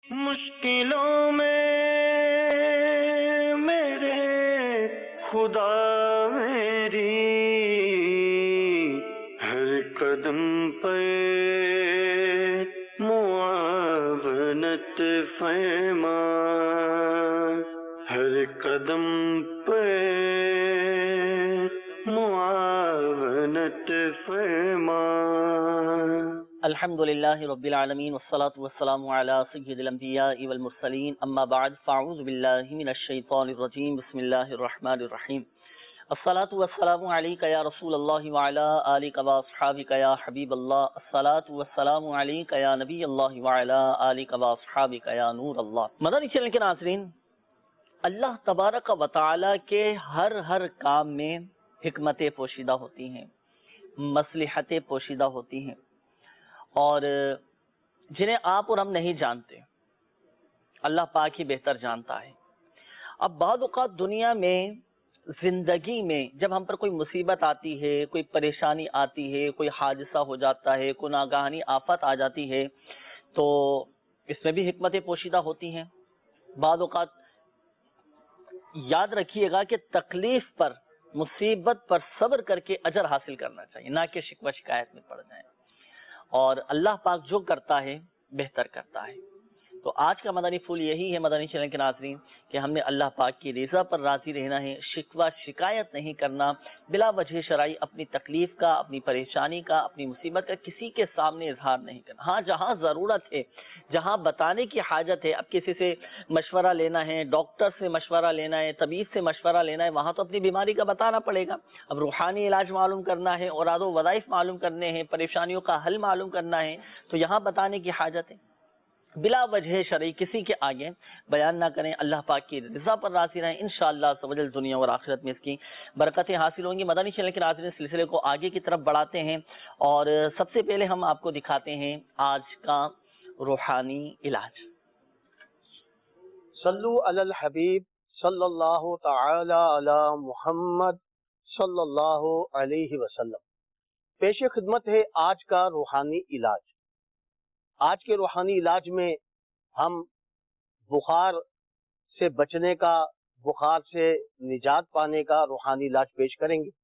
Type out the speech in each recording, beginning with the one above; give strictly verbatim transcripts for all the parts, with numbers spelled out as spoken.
مشکلوں میں میرے خدا میری ہر قدم پہ معاونت فرما، ہر قدم پہ معاونت فرما۔ الحمدللہ رب العالمین والصلاة والسلام علی سید الانبیاء والمرسلین، اما بعد فاعوذ باللہ من الشیطان الرجیم، بسم اللہ الرحمن الرحیم۔ الصلاة والسلام علیک یا رسول اللہ وعلی آلک واصحابک یا حبیب اللہ، الصلاة والسلام علیک یا نبی اللہ وعلی آلک واصحابک یا نور اللہ۔ مدنی چینل کے ناظرین، اللہ تبارک و تعالی کے ہر ہر کام میں حکمتیں پوشیدہ ہوتی ہیں، مصلحتیں پوشیدہ ہوتی ہیں، اور جنہیں آپ اور ہم نہیں جانتے، اللہ پاک ہی بہتر جانتا ہے۔ اب بعض اوقات دنیا میں، زندگی میں جب ہم پر کوئی مصیبت آتی ہے، کوئی پریشانی آتی ہے، کوئی حادثہ ہو جاتا ہے، کوئی ناگہانی آفت آ جاتی ہے، تو اس میں بھی حکمتیں پوشیدہ ہوتی ہیں۔ بعض اوقات یاد رکھیے گا کہ تکلیف پر، مصیبت پر صبر کر کے اجر حاصل کرنا چاہیے، نہ کہ شکوہ شکایت میں پڑ جائیں، اور اللہ پاک جو کرتا ہے بہتر کرتا ہے۔ تو آج کا مدنی پھول یہی ہے مدنی چینل کے ناظرین کہ ہم نے اللہ پاک کی رضا پر راضی رہنا ہے، شکوہ شکایت نہیں کرنا، بلا وجہ شرعی اپنی تکلیف کا، اپنی پریشانی کا، اپنی مصیبت کا کسی کے سامنے اظہار نہیں کرنا۔ ہاں جہاں ضرورت ہے، جہاں بتانے کی حاجت ہے، اب کسی سے مشورہ لینا ہے، ڈاکٹر سے مشورہ لینا ہے، طبیب سے مشورہ لینا ہے، وہاں تو اپنی بیماری کا بتانا پڑے گا۔ اب روحانی علاج معلوم کرنا ہے، اوراد و وظائف معلوم کرنے ہیں، پریشانیوں کا حل معلوم کرنا ہے، تو یہاں بتانے کی حاجت ہے۔ بلا وجہ شرعی کسی کے آگے بیان نہ کریں، اللہ پاک کی رضا پر راضی رہیں، انشاءاللہ عز و جل دنیا اور آخرت میں اس کی برکتیں حاصل ہوں گی۔ مدنی چینل کے ناظرین، سلسلے کو آگے کی طرف بڑھاتے ہیں، اور سب سے پہلے ہم آپ کو دکھاتے ہیں آج کا روحانی علاج۔ صلو علی الحبیب صلی اللہ تعالی علی محمد صلی اللہ علیہ وسلم۔ پیش خدمت ہے آج کا روحانی علاج۔ آج کے روحانی علاج میں ہم بخار سے بچنے کا، بخار سے نجات پانے کا روحانی علاج پیش کریں گے۔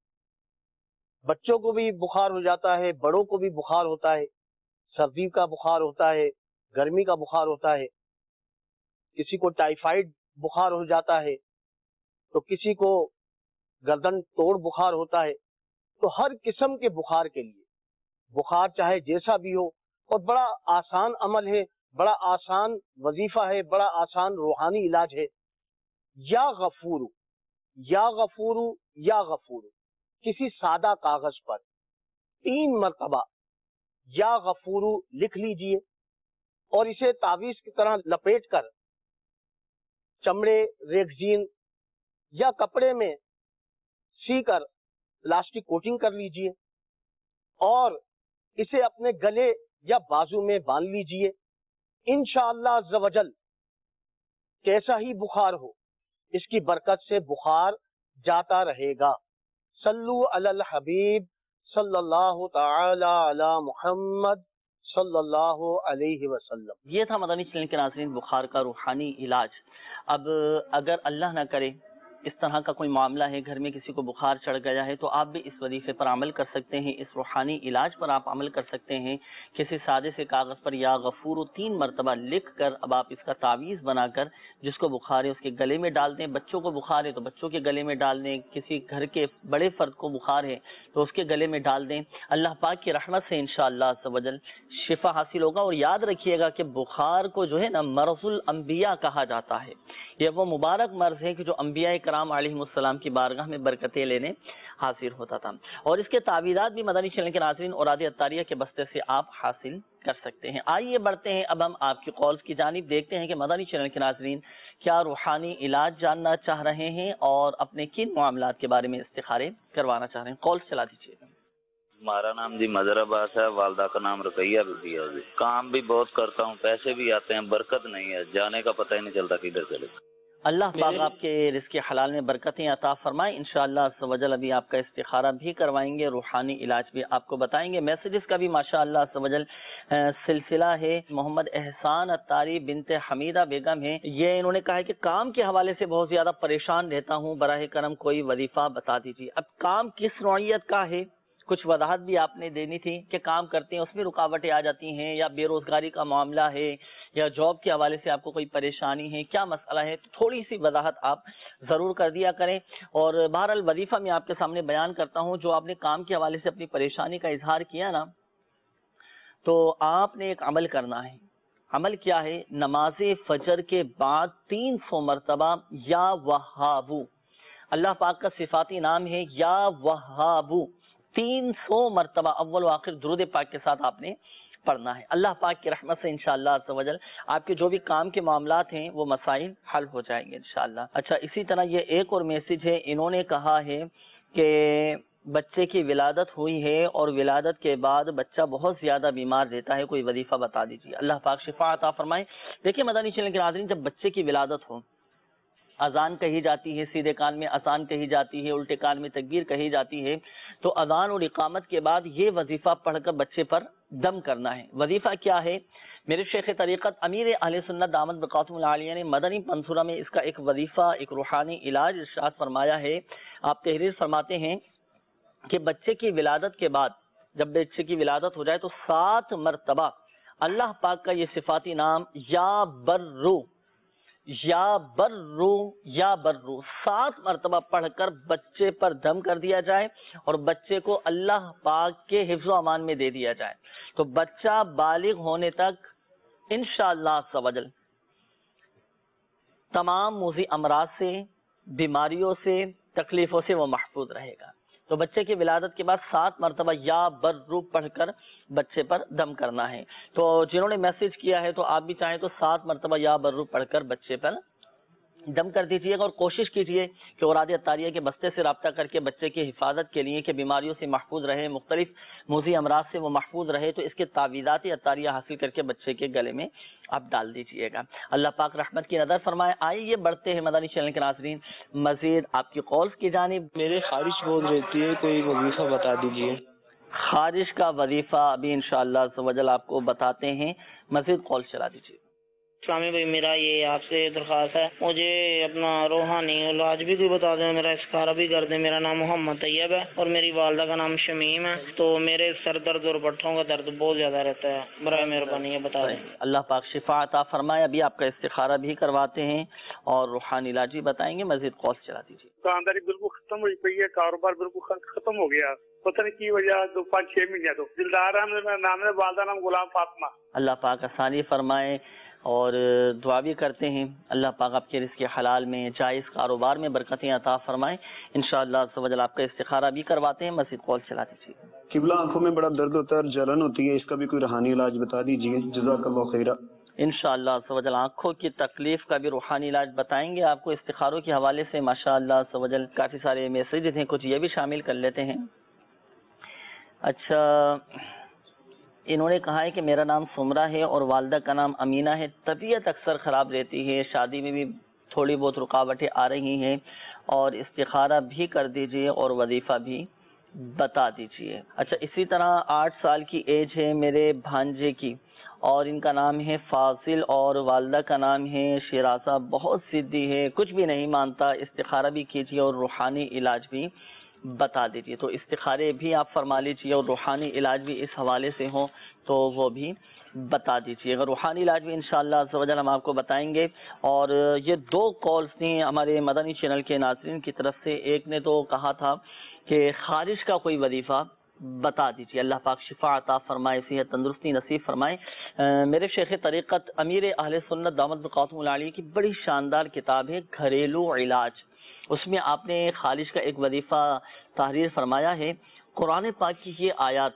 بچوں کو بھی بخار ہو جاتا ہے، بڑوں کو بھی بخار ہوتا ہے، سردی کا بخار ہوتا ہے، گرمی کا بخار ہوتا ہے، کسی کو ٹائیفائڈ بخار ہو جاتا ہے، تو کسی کو گردن توڑ بخار ہوتا ہے۔ تو ہر قسم کے بخار کے لیے، بخار چاہے جیسا بھی ہو، اور بڑا آسان عمل ہے، بڑا آسان وظیفہ ہے، بڑا آسان روحانی علاج ہے۔ یا غفور، یا غفور، یا غفور، کسی سادہ کاغذ پر تین مرتبہ یا غفور لکھ لیجئے، اور اسے تعویذ کی طرح لپیٹ کر چمڑے، ریگزین یا کپڑے میں سی کر پلاسٹک کوٹنگ کر لیجئے، اور اسے اپنے گلے یا بازو میں باندھ لیجئے۔ انشاءاللہ عز و جل کیسا ہی بخار ہو، اس کی برکت سے بخار جاتا رہے گا۔ صلو علی الحبیب صلی اللہ تعالی علی محمد صلی اللہ علیہ وسلم۔ یہ تھا مدنی چینل کے ناظرین بخار کا روحانی علاج۔ اب اگر اللہ نہ کرے اس طرح کا کوئی معاملہ ہے، گھر میں کسی کو بخار چڑھ گیا ہے، تو آپ بھی اس وظیفے پر عمل کر سکتے ہیں، اس روحانی علاج پر آپ عمل کر سکتے ہیں۔ کسی سادے سے کاغذ پر یا غفور تین مرتبہ لکھ کر اب آپ اس کا تعویذ بنا کر جس کو بخار ہے اس کے گلے میں ڈال دیں۔ بچوں کو بخار ہے تو بچوں کے گلے میں ڈال دیں، کسی گھر کے بڑے فرد کو بخار ہے تو اس کے گلے میں ڈال دیں۔ اللہ پاک کی رحمت سے انشاءاللہ عز و جل شفا حاصل ہوگا۔ اور یاد رکھیے گا کہ بخار کو جو ہے نا مرض الانبیاء کہا جاتا ہے۔ یہ وہ مبارک مرض ہے کہ جو انبیاء کرام علیہ السلام کی بارگاہ میں برکتیں لینے حاصل ہوتا تھا۔ اور اس کے تعویذات بھی مدنی چینل کے ناظرین اوراد عطاریہ کے بستے سے آپ حاصل کر سکتے ہیں۔ آئیے بڑھتے ہیں اب ہم آپ کی کالز کی جانب، دیکھتے ہیں کہ مدنی چینل کے ناظرین کیا روحانی علاج جاننا چاہ رہے ہیں اور اپنے کن معاملات کے بارے میں استخارے کروانا چاہ رہے ہیں۔ کالز چلا دیجیے گا۔ ہمارا نام جی مظہر عباس ہے، والدہ کا نام رقیہ رضیہ جی۔ کام بھی بہت کرتا ہوں، پیسے بھی آتے ہیں، برکت نہیں ہے، جانے کا پتہ ہی نہیں چلتا کدھر چلے۔ اللہ پاک آپ کے رزق حلال میں برکتیں عطا فرمائے. انشاءاللہ عز و جل ابھی آپ کا استخارہ بھی کروائیں گے, روحانی علاج بھی آپ کو بتائیں گے. میسیجز کا بھی ماشاءاللہ عز و جل سلسلہ ہے. محمد احسان اتاری بنت حمیدہ بیگم ہے, یہ انہوں نے کہا ہے کہ کام کے حوالے سے بہت زیادہ پریشان رہتا ہوں, براہ کرم کوئی وظیفہ بتا دیجیے. اب کام کس نوعیت کا ہے, کچھ وضاحت بھی آپ نے دینی تھی کہ کام کرتے ہیں اس میں رکاوٹیں آ جاتی ہیں, یا بے روزگاری کا معاملہ ہے, یا جاب کے حوالے سے آپ کو کوئی پریشانی ہے, کیا مسئلہ ہے, تو تھوڑی سی وضاحت آپ ضرور کر دیا کریں. اور بہرحال وظیفہ میں آپ کے سامنے بیان کرتا ہوں. جو آپ نے کام کے حوالے سے اپنی پریشانی کا اظہار کیا نا, تو آپ نے ایک عمل کرنا ہے. عمل کیا ہے؟ نماز فجر کے بعد تین سو مرتبہ یا وہابو, اللہ پاک کا صفاتی نام ہے یا وہابو, تین سو مرتبہ اول و آخر درود پاک کے ساتھ آپ نے پڑھنا ہے. اللہ پاک کی رحمت سے انشاءاللہ عز و جل آپ کے جو بھی کام کے معاملات ہیں وہ مسائل حل ہو جائیں گے انشاءاللہ. اچھا, اسی طرح یہ ایک اور میسج ہے, انہوں نے کہا ہے کہ بچے کی ولادت ہوئی ہے اور ولادت کے بعد بچہ بہت زیادہ بیمار رہتا ہے, کوئی وظیفہ بتا دیجیے. اللہ پاک شفا عطا فرمائے. دیکھیں مدنی چینل کے ناظرین, جب بچے کی ولادت ہو, اذان کہی جاتی ہے, سیدھے کان میں اذان کہی جاتی ہے, الٹے کان میں تکبیر کہی جاتی ہے, تو اذان اور اقامت کے بعد یہ وظیفہ پڑھ کر بچے پر دم کرنا ہے. وظیفہ کیا ہے؟ میرے شیخ طریقت امیر اہل سنت دامت بقاتم العالیہ نے مدنی منصورہ میں اس کا ایک وظیفہ, ایک روحانی علاج ارشاد فرمایا ہے. آپ تحریر فرماتے ہیں کہ بچے کی ولادت کے بعد, جب بچے کی ولادت ہو جائے تو سات مرتبہ اللہ پاک کا یہ صفاتی نام یا برو یا برو یا برو سات مرتبہ پڑھ کر بچے پر دم کر دیا جائے اور بچے کو اللہ پاک کے حفظ و امان میں دے دیا جائے. تو بچہ بالغ ہونے تک انشاءاللہ عز و جل تمام موذی امراض سے, بیماریوں سے, تکلیفوں سے وہ محفوظ رہے گا. تو بچے کی ولادت کے بعد سات مرتبہ یا برو پڑھ کر بچے پر دم کرنا ہے. تو جنہوں نے میسج کیا ہے تو آپ بھی چاہیں تو سات مرتبہ یا برو پڑھ کر بچے پر دم کر دیجیے گا, اور کوشش کیجیے کہ اوراد عطاریہ کے بستے سے رابطہ کر کے بچے کی حفاظت کے لیے کہ بیماریوں سے محفوظ رہے, مختلف موذی امراض سے وہ محفوظ رہے, تو اس کے تعویذات عطاریہ حاصل کر کے بچے کے گلے میں آپ ڈال دیجیے گا. اللہ پاک رحمت کی نظر فرمائے. آئیے بڑھتے ہیں مدنی چینل کے ناظرین مزید آپ کی کالز کی جانب. میرے خارش بہت رہتی ہے, کوئی وظیفہ بتا دیجیے. خارش کا وظیفہ ابھی انشاءاللہ عز و جل آپ کو بتاتے ہیں, مزید کال چلا دیجیے. اسلامی بھائی, میرا یہ آپ سے درخواست ہے, مجھے اپنا روحانی علاج بھی کوئی بتا دیں, میرا استخارہ بھی کر دیں. میرا نام محمد طیب ہے اور میری والدہ کا نام شمیم ہے. تو میرے سر درد اور پٹھوں کا درد بہت زیادہ رہتا ہے, برائے مہربانی یہ بتا دیں. اللہ پاک شفا عطا فرمائے. ابھی آپ کا استخارہ بھی کرواتے ہیں اور روحانی علاج بھی بتائیں گے. مزید کال چلا دیجیے. دکانداری بالکل ختم ہوئی پئی ہے, کاروبار بالکل ختم ہو گیا, پتہ نہیں کی وجہ. دو پانچ چھ مہینے تو دلدار احمد میرا نام ہے, والدہ نام غلام فاطمہ. اللہ پاک آسانی فرمائے اور دعا بھی کرتے ہیں. اللہ پاک آپ کے رزق حلال میں, جائز کاروبار میں برکتیں عطا فرمائیں. انشاءاللہ عز و جل آپ کا استخارہ بھی کرواتے ہیں. مزید کال چلا دیجیے. قبلہ آنکھوں میں بڑا درد ہوتا ہے اور جلن ہوتی ہے, اس کا بھی کوئی روحانی علاج بتا دیجیے. جزاک اللہ خیرہ. انشاءاللہ عز و جل آنکھوں کی تکلیف کا بھی روحانی علاج بتائیں گے آپ کو. استخاروں کے حوالے سے ماشاءاللہ عز و جل کافی سارے میسیجز ہیں, کچھ یہ بھی شامل کر لیتے ہیں. اچھا, انہوں نے کہا ہے کہ میرا نام سمرہ ہے اور والدہ کا نام امینہ ہے. طبیعت اکثر خراب رہتی ہے, شادی میں بھی تھوڑی بہت رکاوٹیں آ رہی ہیں, اور استخارہ بھی کر دیجیے اور وظیفہ بھی بتا دیجیے. اچھا, اسی طرح آٹھ سال کی ایج ہے میرے بھانجے کی, اور ان کا نام ہے فاضل اور والدہ کا نام ہے شیرازہ. بہت ضدی ہے, کچھ بھی نہیں مانتا. استخارہ بھی کیجیے اور روحانی علاج بھی بتا دیجیے. تو استخارے بھی آپ فرما لیجیے اور روحانی علاج بھی اس حوالے سے ہوں تو وہ بھی بتا دیجیے. اگر روحانی علاج بھی انشاءاللہ عز و جل ہم آپ کو بتائیں گے. اور یہ دو کالز تھیں ہمارے مدنی چینل کے ناظرین کی طرف سے. ایک نے تو کہا تھا کہ خارش کا کوئی وظیفہ بتا دیجیے. اللہ پاک شفا عطا فرمائے, صحت تندرستی نصیب فرمائے. میرے شیخ طریقت امیر اہل سنت دامت بقاتم العالیہ کی بڑی شاندار کتاب ہے گھریلو علاج, اس میں آپ نے خارش کا ایک وظیفہ تحریر فرمایا ہے. قرآن پاک کی یہ آیات,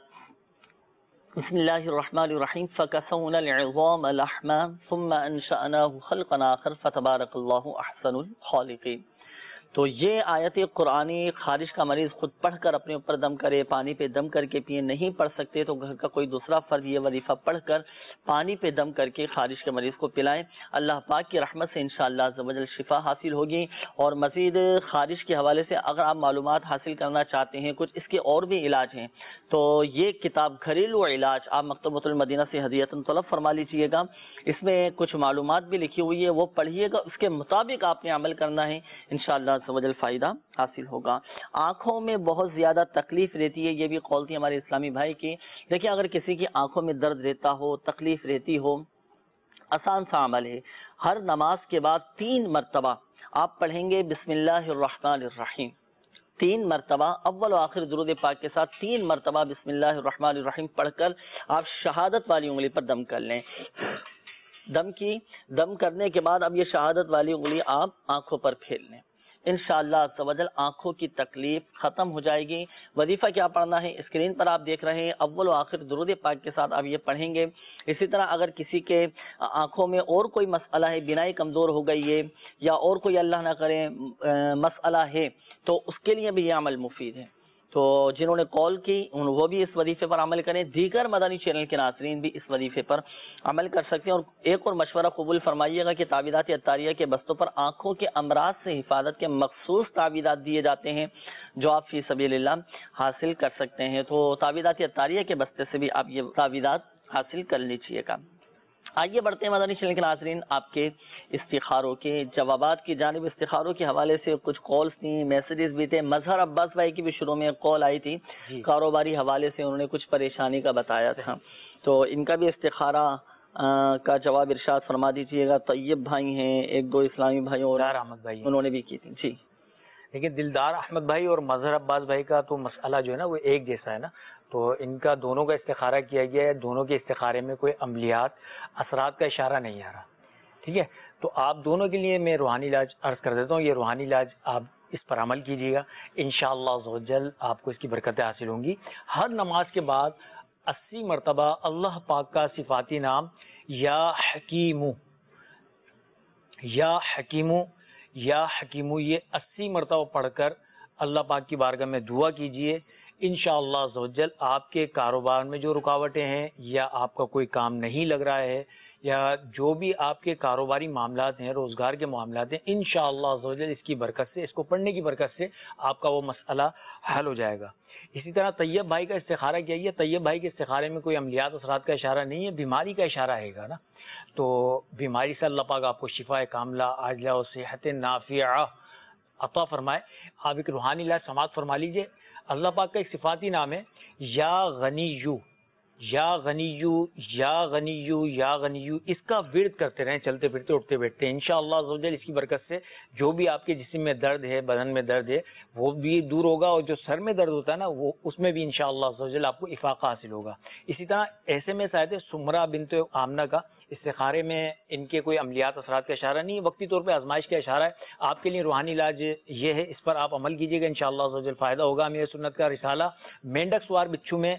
بسم اللہ الرحمن الرحیم, فَكَسَوْنَا الْعِظَامَ لَحْمًا ثُمَّ أَنشَأْنَاهُ خَلْقًا آخَرَ فَتَبَارَكَ اللَّهُ أَحْسَنُ الْخَالِقِينَ. تو یہ آیت قرآنی خارش کا مریض خود پڑھ کر اپنے اوپر دم کرے، پانی پہ دم کر کے پیے، نہیں پڑھ سکتے تو گھر کا کوئی دوسرا فرد یہ وظیفہ پڑھ کر پانی پہ دم کر کے خارش کے مریض کو پلائیں. اللہ پاک کی رحمت سے انشاءاللہ عز و جل شفا حاصل ہوگی. اور مزید خارش کے حوالے سے اگر آپ معلومات حاصل کرنا چاہتے ہیں، کچھ اس کے اور بھی علاج ہیں، تو یہ کتاب گھریلو علاج آپ مکتبۃ المدینہ سے ہدیۃً طلب فرما لیجیے گا. اس میں کچھ معلومات بھی لکھی ہوئی ہے، وہ پڑھیے گا، اس کے مطابق آپ نے عمل کرنا ہے، انشاءاللہ عز و جل فائدہ حاصل ہوگا. آنکھوں میں بہت زیادہ تکلیف رہتی ہے، یہ بھی قول تھی ہمارے اسلامی بھائی کی. دیکھیں اگر کسی کی آنکھوں میں درد رہتا ہو، تکلیف رہتی ہو، آسان سا عمل ہے. ہر نماز کے بعد تین مرتبہ آپ پڑھیں گے بسم اللہ الرحمن الرحیم. تین مرتبہ اول و آخر درود پاک کے ساتھ تین مرتبہ بسم اللہ الرحمن الرحیم پڑھ کر آپ شہادت والی انگلی پر دم کر لیں. دم کی دم کرنے کے بعد اب یہ شہادت والی انگلی آپ آنکھوں پر پھیر لیں. انشاءاللہ عز و جل آنکھوں کی تکلیف ختم ہو جائے گی. وظیفہ کیا پڑھنا ہے اسکرین پر آپ دیکھ رہے ہیں، اول و آخر درود پاک کے ساتھ آپ یہ پڑھیں گے. اسی طرح اگر کسی کے آنکھوں میں اور کوئی مسئلہ ہے، بینائی کمزور ہو گئی ہے یا اور کوئی اللہ نہ کرے مسئلہ ہے، تو اس کے لیے بھی یہ عمل مفید ہے. تو جنہوں نے کال کی وہ بھی اس وظیفے پر عمل کریں، دیگر مدنی چینل کے ناظرین بھی اس وظیفے پر عمل کر سکتے ہیں. اور ایک اور مشورہ قبول فرمائیے گا کہ تعویذات عطاریہ کے بستوں پر آنکھوں کے امراض سے حفاظت کے مخصوص تعویذات دیے جاتے ہیں جو آپ فی سبیل اللہ حاصل کر سکتے ہیں. تو تعویذات عطاریہ کے بستے سے بھی آپ یہ تعویذات حاصل کر لیجیے گا. آئیے بڑھتے ہیں مدنی چینل کے ناظرین آپ کے استخاروں کے جوابات کی جانب. استخاروں کے حوالے سے کچھ کالز تھیں، میسیجز بھی تھے. مظہر عباس بھائی کی بھی شروع میں کال آئی تھی، کاروباری حوالے سے انہوں نے کچھ پریشانی کا بتایا تھا، تو ان کا بھی استخارہ کا جواب ارشاد فرما دیجیے گا. طیب بھائی ہیں، ایک دو اسلامی بھائی اور احمد بھائی انہوں نے بھی کی تھی. جی لیکن دلدار احمد بھائی اور مظہر عباس بھائی کا تو مسئلہ جو ہے نا وہ ایک جیسا ہے نا، تو ان کا دونوں کا استخارہ کیا گیا ہے. دونوں کے استخارے میں کوئی عملیات اثرات کا اشارہ نہیں آ رہا. ٹھیک ہے، تو آپ دونوں کے لیے میں روحانی علاج عرض کر دیتا ہوں. یہ روحانی علاج آپ اس پر عمل کیجیے گا، انشاءاللہ عز و جل آپ کو اس کی برکتیں حاصل ہوں گی. ہر نماز کے بعد اسی مرتبہ اللہ پاک کا صفاتی نام یا حکیمو یا حکیمو یا حکیمو یہ اسی مرتبہ پڑھ کر اللہ پاک کی بارگاہ میں دعا کیجیے. انشاءاللہ عز و جل آپ کے کاروبار میں جو رکاوٹیں ہیں یا آپ کا کوئی کام نہیں لگ رہا ہے یا جو بھی آپ کے کاروباری معاملات ہیں، روزگار کے معاملات ہیں، انشاءاللہ عز و جل اس کی برکت سے، اس کو پڑھنے کی برکت سے آپ کا وہ مسئلہ حل ہو جائے گا. اسی طرح طیب بھائی کا استخارہ کیا ہے. طیب بھائی کے استخارے میں کوئی عملیات اثرات کا اشارہ نہیں ہے، بیماری کا اشارہ ہے گا نا. تو بیماری سے اللہ پاک آپ کو شفا کاملہ عاجلہ و صحت نافعہ عطا فرمائے. آپ ایک روحانی علاج سماعت فرما لیجیے. اللہ پاک کا ایک صفاتی نام ہے یا غنیو یا غنیو یا غنیو یا غنیو. اس کا ورد کرتے رہیں، چلتے پھرتے اٹھتے بیٹھتے ہیں. انشاءاللہ عز و جل اس کی برکت سے جو بھی آپ کے جسم میں درد ہے، بدن میں درد ہے، وہ بھی دور ہوگا. اور جو سر میں درد ہوتا ہے نا، وہ اس میں بھی انشاءاللہ عز و جل آپ کو افاقہ حاصل ہوگا. اسی طرح ایسے میں شاید سمرہ بنت آمنہ کا استخارے میں ان کے کوئی عملیات اثرات کا اشارہ نہیں ہے، وقتی طور پہ آزمائش کا اشارہ ہے. آپ کے لیے روحانی علاج یہ ہے، اس پر آپ عمل کیجیے گا، انشاءاللہ عز و جل فائدہ ہوگا. امیر سنت کا رسالہ مینڈک سوار بچھو میں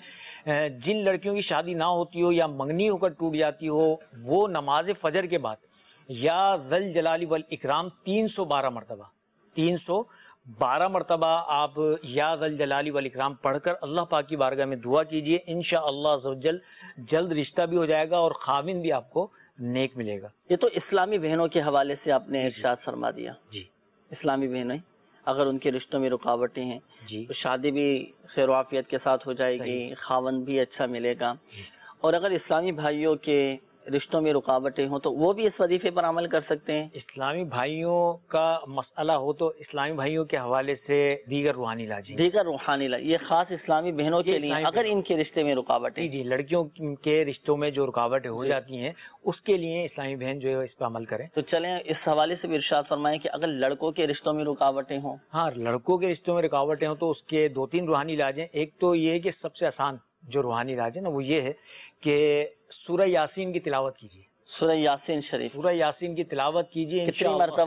جن لڑکیوں کی شادی نہ ہوتی ہو یا منگنی ہو کر ٹوٹ جاتی ہو، وہ نماز فجر کے بعد یا ذل جلال والاکرام تین سو بارہ مرتبہ تین سو بارہ مرتبہ آپ یا ذل جلال والاکرام پڑھ کر اللہ پاک کی بارگاہ میں دعا کیجیے. انشاءاللہ عز و جل جلد رشتہ بھی ہو جائے گا اور خاوند بھی آپ کو نیک ملے گا. یہ تو اسلامی بہنوں کے حوالے سے آپ نے ارشاد فرما دیا. جی اسلامی بہنیں اگر ان کے رشتوں میں رکاوٹیں ہیں جی تو شادی بھی خیر و عافیت کے ساتھ ہو جائے گی، خاوند بھی اچھا ملے گا. اور اگر اسلامی بھائیوں کے رشتوں میں رکاوٹیں ہوں تو وہ بھی اس وظیفے پر عمل کر سکتے ہیں. اسلامی بھائیوں کا مسئلہ ہو تو اسلامی بھائیوں کے حوالے سے دیگر روحانی علاج دیگر روحانی علاج یہ خاص اسلامی بہنوں کے لیے اگر ان کے رشتے میں رکاوٹیں جی لڑکیوں کے رشتوں میں جو رکاوٹیں ہو جاتی ہیں اس کے لیے اسلامی بہن جو ہے اس پہ عمل کریں. تو چلیں اس حوالے سے بھی ارشاد فرمائیں کہ اگر لڑکوں کے رشتوں میں رکاوٹیں ہوں. ہاں لڑکوں کے رشتوں میں رکاوٹیں ہوں تو اس کے دو تین روحانی علاج ہیں. ایک تو یہ ہے کہ سب سے آسان جو روحانی علاج ہے نا وہ یہ ہے کہ سورہ یاسین کی تلاوت کیجیے. سورہ یاسین شریف سورہ یاسین کی تلاوت کیجیے. کتنی مرتبہ؟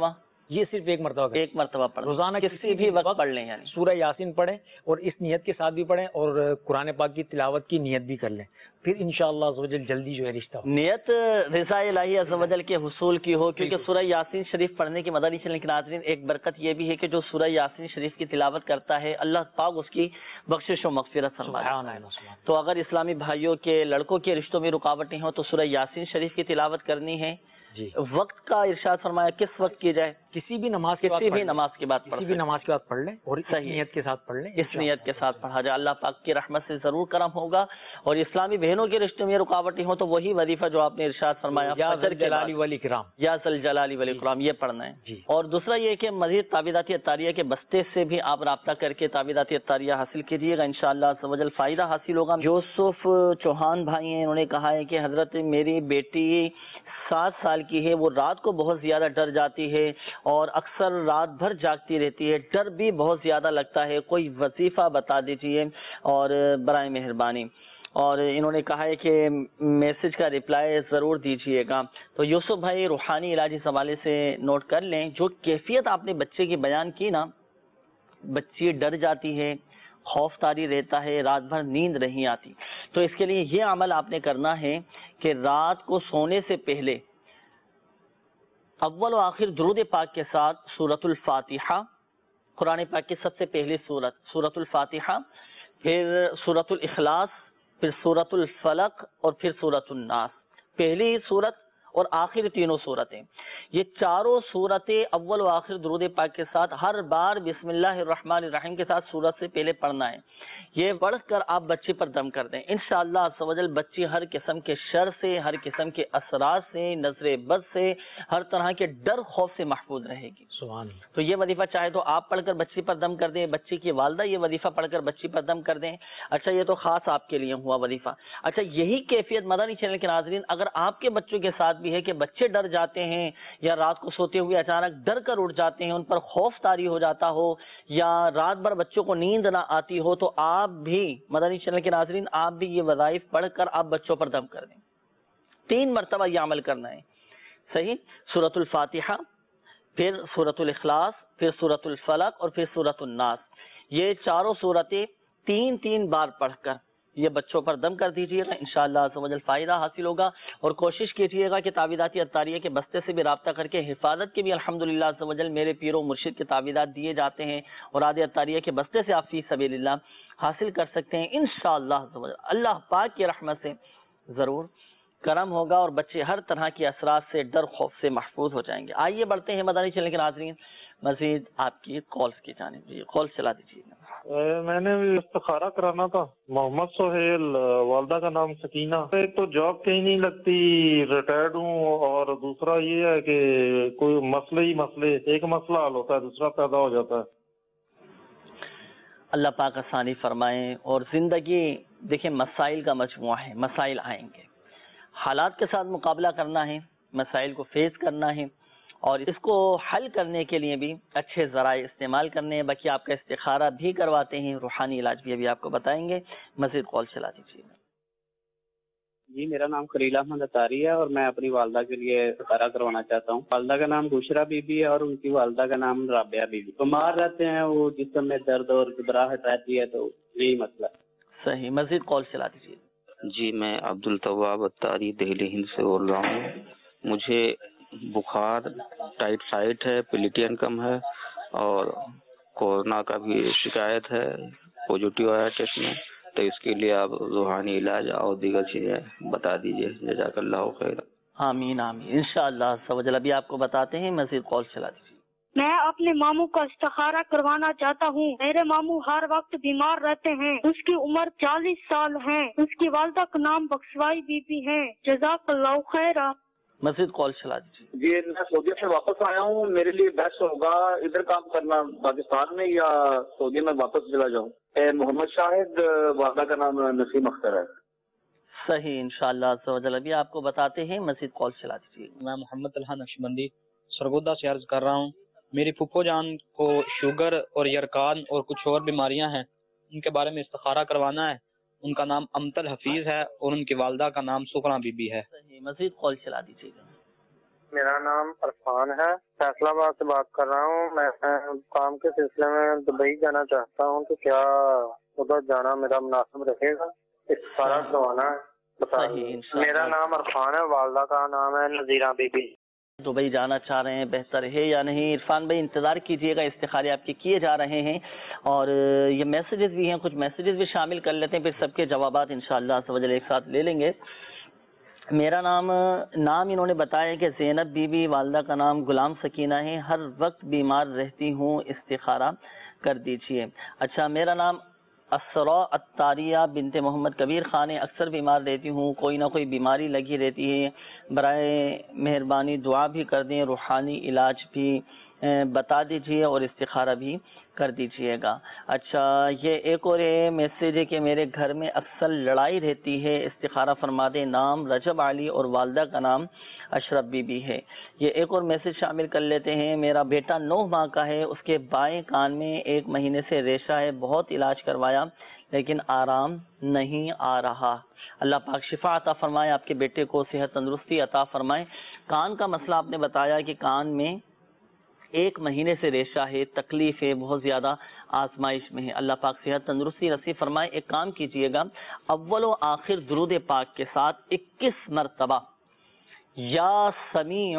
یہ صرف ایک مرتبہ کریں. ایک مرتبہ پڑھ روزانہ کسی بھی وقت پڑھ لیں، یعنی سورہ یاسین پڑھیں اور اس نیت کے ساتھ بھی پڑھیں اور قرآن پاک کی تلاوت کی نیت بھی کر لیں، پھر انشاءاللہ عز و جل جلدی جو ہے رشتہ ہو. نیت رضا الہی عز و جل کے حصول کی ہو، کیونکہ سورہ یاسین شریف پڑھنے کی مدنی چینل کے ناظرین ایک برکت یہ بھی ہے کہ جو سورہ یاسین شریف کی تلاوت کرتا ہے اللہ پاک اس کی بخشش و مغفرت فرماتا ہے. تو اگر اسلامی بھائیوں کے لڑکوں کے رشتوں میں رکاوٹیں ہوں تو سورہ یاسین شریف کی تلاوت کرنی ہے. جی وقت کا ارشاد فرمایا کس وقت کی جائے؟ کسی بھی نماز کے بعد کسی بھی پڑھ لیں. نماز کے بعد پڑھ کسی بھی سکتے ہیں. نماز کے بعد پڑھ لیں اور اس صحیح. نیت کے ساتھ پڑھ لیں. اس نیت کے ساتھ پڑھا جائے، اللہ پاک کی رحمت سے ضرور کرم ہوگا. اور اسلامی بہنوں کے رشتے میں رکاوٹیں ہوں تو وہی وظیفہ جو آپ نے ارشاد فرمایا یا فجر کے جلالی بعد، والی کرام. یا ذل جلالی والاکرام، یہ پڑھنا ہے. جی. اور دوسرا یہ کہ مزید تعویذات اطاریہ کے بستے سے بھی آپ رابطہ کر کے تعویذات اطاریہ حاصل کیجیے گا، انشاءاللہ عز و جل فائدہ حاصل ہوگا. یوسف چوہان بھائی ہیں، انہوں نے کہا ہے کہ حضرت میری بیٹی سات سال کی ہے، وہ رات کو بہت زیادہ ڈر جاتی ہے اور اکثر رات بھر جاگتی رہتی ہے، ڈر بھی بہت زیادہ لگتا ہے، کوئی وظیفہ بتا دیجیے اور برائے مہربانی. اور انہوں نے کہا ہے کہ میسج کا رپلائی ضرور دیجیے گا. تو یوسف بھائی روحانی علاج اس حوالے سے نوٹ کر لیں. جو کیفیت آپ نے بچے کی بیان کی نا، بچی ڈر جاتی ہے، خوف طاری رہتا ہے، رات بھر نیند نہیں آتی، تو اس کے لیے یہ عمل آپ نے کرنا ہے کہ رات کو سونے سے پہلے اول و آخر درود پاک کے ساتھ سورۃ الفاتحہ، قرآن پاک کی سب سے پہلی سورت سورۃ الفاتحہ، پھر سورۃ الاخلاص، پھر سورۃ الفلق اور پھر سورۃ الناس. پہلی سورت اور آخر تینوں سورتیں، یہ چاروں سورتیں اول و آخر درود پاک کے ساتھ ہر بار بسم اللہ الرحمن الرحیم کے ساتھ سورت سے پہلے پڑھنا ہے. یہ پڑھ کر آپ بچے پر دم کر دیں، انشاءاللہ عز و جل بچی ہر قسم کے شر سے، ہر قسم کے اثرات سے، نظر بد سے، ہر طرح کے ڈر خوف سے محفوظ رہے گی. سبحان اللہ. تو یہ وظیفہ چاہے تو آپ پڑھ کر بچی پر دم کر دیں، بچی کی والدہ یہ وظیفہ پڑھ کر بچی پر دم کر دیں. اچھا یہ تو خاص آپ کے لیے ہوا وظیفہ. اچھا یہی کیفیت مدنی چینل کے ناظرین اگر آپ کے بچوں کے ساتھ بھی ہے کہ بچے ڈر جاتے ہیں یا رات کو سوتے ہوئے اچانک ڈر کر اٹھ جاتے ہیں، ان پر خوف طاری ہو جاتا ہو یا رات بھر بچوں کو نیند نہ آتی ہو، تو آپ بھی مدنی چینل کے ناظرین آپ بھی یہ وظائف پڑھ کر آپ بچوں پر دم کر دیں. تین مرتبہ یہ عمل کرنا ہے. صحیح. سورۃ الفاتحہ، پھر سورۃ الاخلاص، پھر سورۃ الفلق اور پھر سورۃ الناس. یہ چاروں صورتیں تین تین بار پڑھ کر یہ بچوں پر دم کر دیجیے گا، انشاءاللہ عز و جل فائدہ حاصل ہوگا. اور کوشش کیجیے گا کہ تعویذات اطاریہ کے بستے سے بھی رابطہ کر کے حفاظت کے بھی الحمدللہ عز و جل میرے پیر و مرشد کے تعویذات دیے جاتے ہیں اور آدھے اطاریہ کے بستے سے آپ فی سبیل اللہ حاصل کر سکتے ہیں انشاءاللہ عز و جل. اللہ پاک کی رحمت سے ضرور کرم ہوگا اور بچے ہر طرح کے اثرات سے، ڈر خوف سے محفوظ ہو جائیں گے. آئیے بڑھتے ہیں مدنی چینل کے ناظرین مزید آپ کی کالز کی جانب. جی کال چلا دیجیے. میں نے بھی استخارہ کرانا تھا. محمد سہیل، والدہ کا نام سکینہ. ایک تو جاب کہیں نہیں لگتی، ریٹائرڈ ہوں، اور دوسرا یہ ہے کہ کوئی مسئلے ہی مسئلے، ایک مسئلہ حل ہوتا ہے دوسرا پیدا ہو جاتا ہے. اللہ پاک آسانی فرمائیں. اور زندگی دیکھیں مسائل کا مجموعہ ہے، مسائل آئیں گے، حالات کے ساتھ مقابلہ کرنا ہے، مسائل کو فیس کرنا ہے اور اس کو حل کرنے کے لیے بھی اچھے ذرائع استعمال کرنے ہیں. باقی آپ کا استخارہ بھی کرواتے ہیں، روحانی علاج بھی ابھی آپ کو بتائیں گے. مزید کال چلا دیجیے. جی میرا نام خلیل احمد اتاری ہے اور میں اپنی والدہ کے لیے استخارہ کروانا چاہتا ہوں. والدہ کا نام بشرا بی بی ہے اور ان کی والدہ کا نام رابعہ بی بی. بیمار رہتے ہیں، وہ جسم میں درد اور گھبراہٹ رہتی ہے، تو یہی مسئلہ ہے. صحیح. مزید کال چلا دیجیے. جی میں عبد الطواب اتاری دہلی ہند سے بول رہا ہوں. مجھے بخار، ٹائیفائڈ ہے، پلیٹین کم ہے اور کورونا کا بھی شکایت ہے، پازیٹیو آیا ٹیسٹ میں، تو اس کے لیے آپ روحانی علاج اور دیگر چیزیں بتا دیجیے. جزاک اللہ خیر. آمین آمین. انشاءاللہ عز و جل ابھی آپ کو بتاتے ہیں. مزید کال چلا دیجیے. میں اپنے ماموں کا استخارہ کروانا چاہتا ہوں. میرے ماموں ہر وقت بیمار رہتے ہیں. اس کی عمر چالیس سال ہے. اس کی والدہ کا نام بخشوائی بی بی ہے. جزاک اللہ خیر. مزید کال چلا دیجیے. جی میں سعودیہ سے واپس آیا ہوں. میرے لیے بیسٹ ہوگا ادھر کام کرنا پاکستان میں یا سعودیہ میں واپس چلا جاؤں. محمد شاہد، والدہ کا نام نسیم اختر ہے. صحیح. انشاءاللہ عز و جل ابھی آپ کو بتاتے ہیں. مزید کال چلا دیجیے. میں محمد طلحہ نقشبندی سرگودا سے عرض کر رہا ہوں. میری پھپھو جان کو شوگر اور یرکان اور کچھ اور بیماریاں ہیں، ان کے بارے میں استخارہ کروانا ہے. ان کا نام امتل حفیظ ہے اور ان کی والدہ کا نام سخنا بی بی ہے. صحیح. مزید کال چلا دیجیے گا. میرا نام عرفان ہے، فیصلہ آباد سے بات کر رہا ہوں۔ میں کام کے سلسلے میں دبئی جانا چاہتا ہوں، تو کیا ادھر جانا میرا مناسب رہے گا؟ استخارہ کروانا ہے۔ میرا نام عرفان ہے، والدہ کا نام ہے نذیرہ بی بی۔ دبئی جانا چاہ رہے ہیں، بہتر ہے یا نہیں؟ عرفان بھائی انتظار کیجئے گا، استخارے آپ کے کیے جا رہے ہیں، اور یہ میسیجز بھی ہیں، کچھ میسیجز بھی شامل کر لیتے ہیں، پھر سب کے جوابات انشاءاللہ عز و جل ایک ساتھ لے لیں گے۔ میرا نام نام انہوں نے بتایا کہ زینب بی بی، والدہ کا نام غلام سکینہ ہے، ہر وقت بیمار رہتی ہوں، استخارہ کر دیجئے۔ اچھا، میرا نام اسرا الطاریہ بنت محمد کبیر خان ہے، اکثر بیمار رہتی ہوں، کوئی نہ کوئی بیماری لگی رہتی ہے، برائے مہربانی دعا بھی کر دیں، روحانی علاج بھی بتا دیجئے اور استخارہ بھی کر دیجئے گا۔ اچھا، یہ ایک اور میسیج ہے کہ میرے گھر میں اکثر لڑائی رہتی ہے، استخارہ فرما دیں۔ نام رجب علی اور والدہ کا نام اشرف بی بی ہے۔ یہ ایک اور میسیج شامل کر لیتے ہیں۔ میرا بیٹا نو ماہ کا ہے، اس کے بائیں کان میں ایک مہینے سے ریشہ ہے، بہت علاج کروایا لیکن آرام نہیں آ رہا۔ اللہ پاک شفا عطا فرمائے، آپ کے بیٹے کو صحت تندرستی عطا فرمائے۔ کان کا مسئلہ آپ نے بتایا کہ کان میں ایک مہینے سے ریشہ ہے، تکلیف ہے، بہت زیادہ آزمائش میں ہے، اللہ پاک صحت تندرستی نصیب فرمائے۔ ایک کام کیجئے گا، اول و آخر درود پاک کے ساتھ اکیس مرتبہ یا سمیع